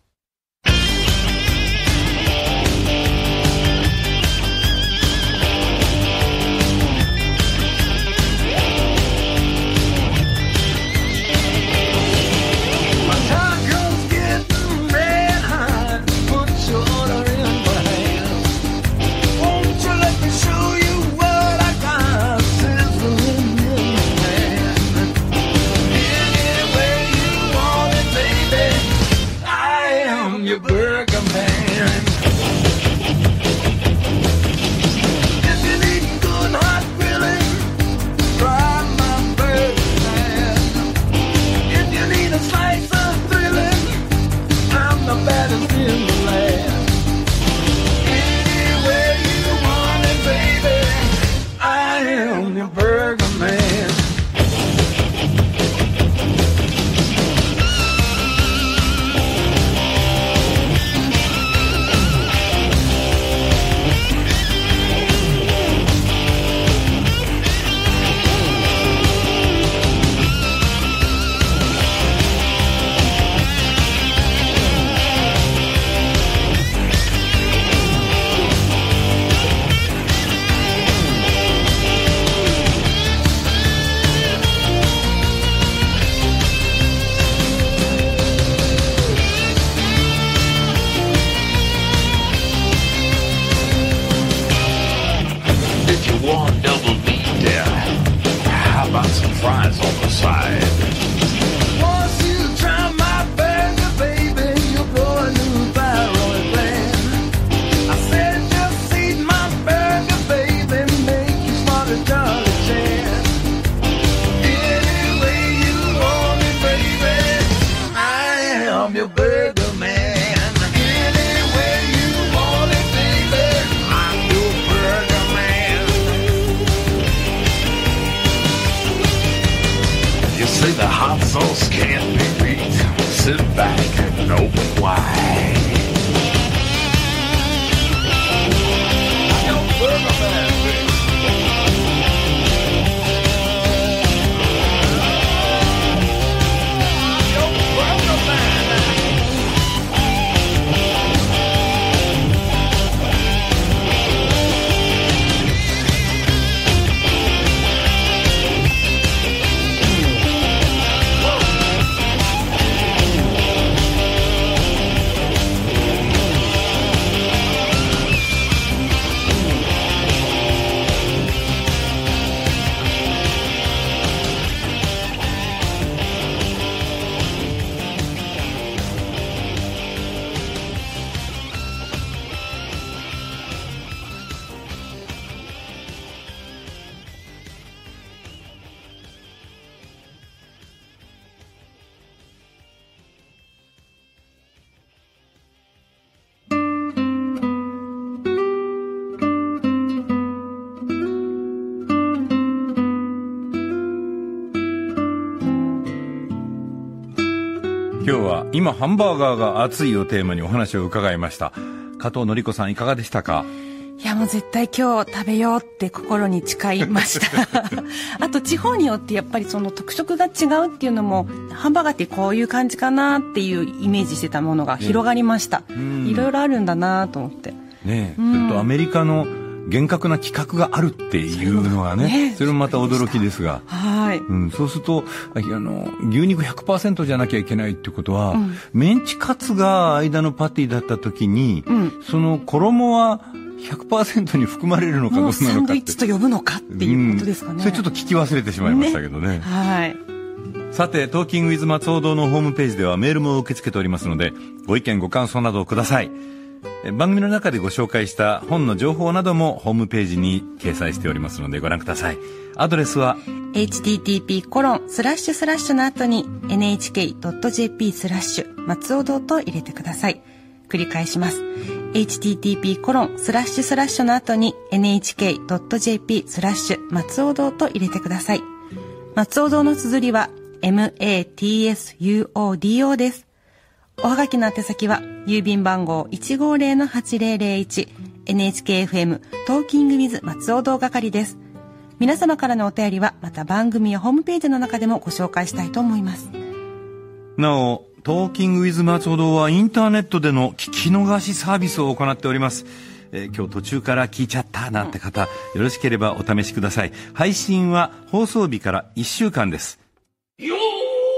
B: 今日は今ハンバーガーが熱いをテーマにお話を伺いました。加藤紀子さんいかがでしたか？
C: いやもう絶対今日食べようって心に誓いましたあと地方によってやっぱりその特色が違うっていうのも、ハンバーガーってこういう感じかなっていうイメージしてたものが広がりました、ね、いろいろあるんだなと思って
B: ねえ、それとアメリカの厳格な規格があるっていうのはね、それもまた驚きですが、
C: はい、
B: うん、そうするとあの牛肉 ひゃくパーセント じゃなきゃいけないってことは、うん、メンチカツが間のパティだった時に、うん、その衣はひゃくパーセント に含まれるのかどうなのかって、
C: サンドイッチと呼ぶのかっていうことですかね、うん、
B: それちょっと聞き忘れてしまいましたけどね、
C: ね、はい。
B: さてトーキングウィズ松尾堂のホームページではメールも受け付けておりますので、ご意見ご感想などをください。番組の中でご紹介した本の情報などもホームページに掲載しておりますのでご覧ください。アドレスは
C: エイチティーティーピーコロンスラッシュスラッシュの後に エヌエイチケードットジェーピースラッシュ松尾堂と入れてください。繰り返します。エイチティーティーピーコロンスラッシュスラッシュの後に エヌエイチケードットジェーピースラッシュ松尾堂と入れてください。松尾堂の綴りは エムエーティーエスユーオーディーオー です。おはがきの宛先は郵便番号 いちごーぜろのはちぜろぜろいち エヌエイチケーエフエム トーキングウィズ松尾堂係です。皆様からのお便りはまた番組やホームページの中でもご紹介したいと思います。
B: なおトーキングウィズ松尾堂はインターネットでの聞き逃しサービスを行っております。えー、今日途中から聞いちゃったなんて方、よろしければお試しください。配信は放送日からいっしゅうかんです。よー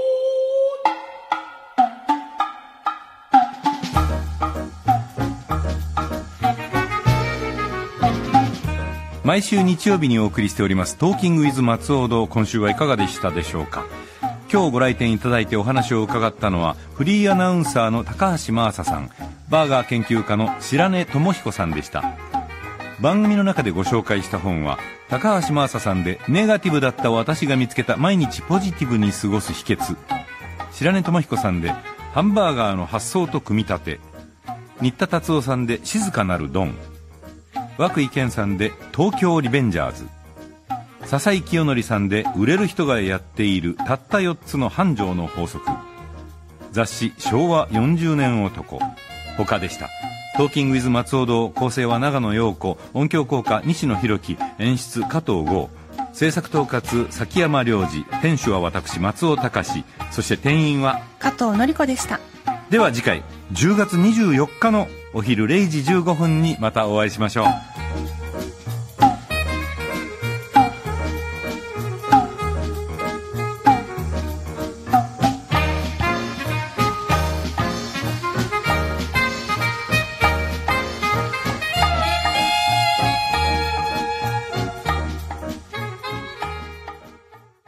B: 毎週日曜日にお送りしておりますトーキングウィズ松尾堂、今週はいかがでしたでしょうか。今日ご来店いただいてお話を伺ったのはフリーアナウンサーの高橋真麻さん、バーガー研究家の白根智彦さんでした。番組の中でご紹介した本は高橋真麻さんでネガティブだった私が見つけた毎日ポジティブに過ごす秘訣、白根智彦さんでハンバーガーの発想と組み立て、新田達夫さんで静かなるドン、涌井健さんで東京リベンジャーズ、笹井清則さんで売れる人がやっているたったよっつの繁盛の法則、雑誌昭和よんじゅうねん男他でした。トーキングウィズ松尾堂、構成は長野陽子、音響効果西野博樹、演出加藤剛、制作統括崎山良二、店主は私松尾隆、そして店員は
C: 加藤紀子でした。
B: では次回じゅうがつにじゅうよっかのお昼れいじじゅうごふんにまたお会いしましょう。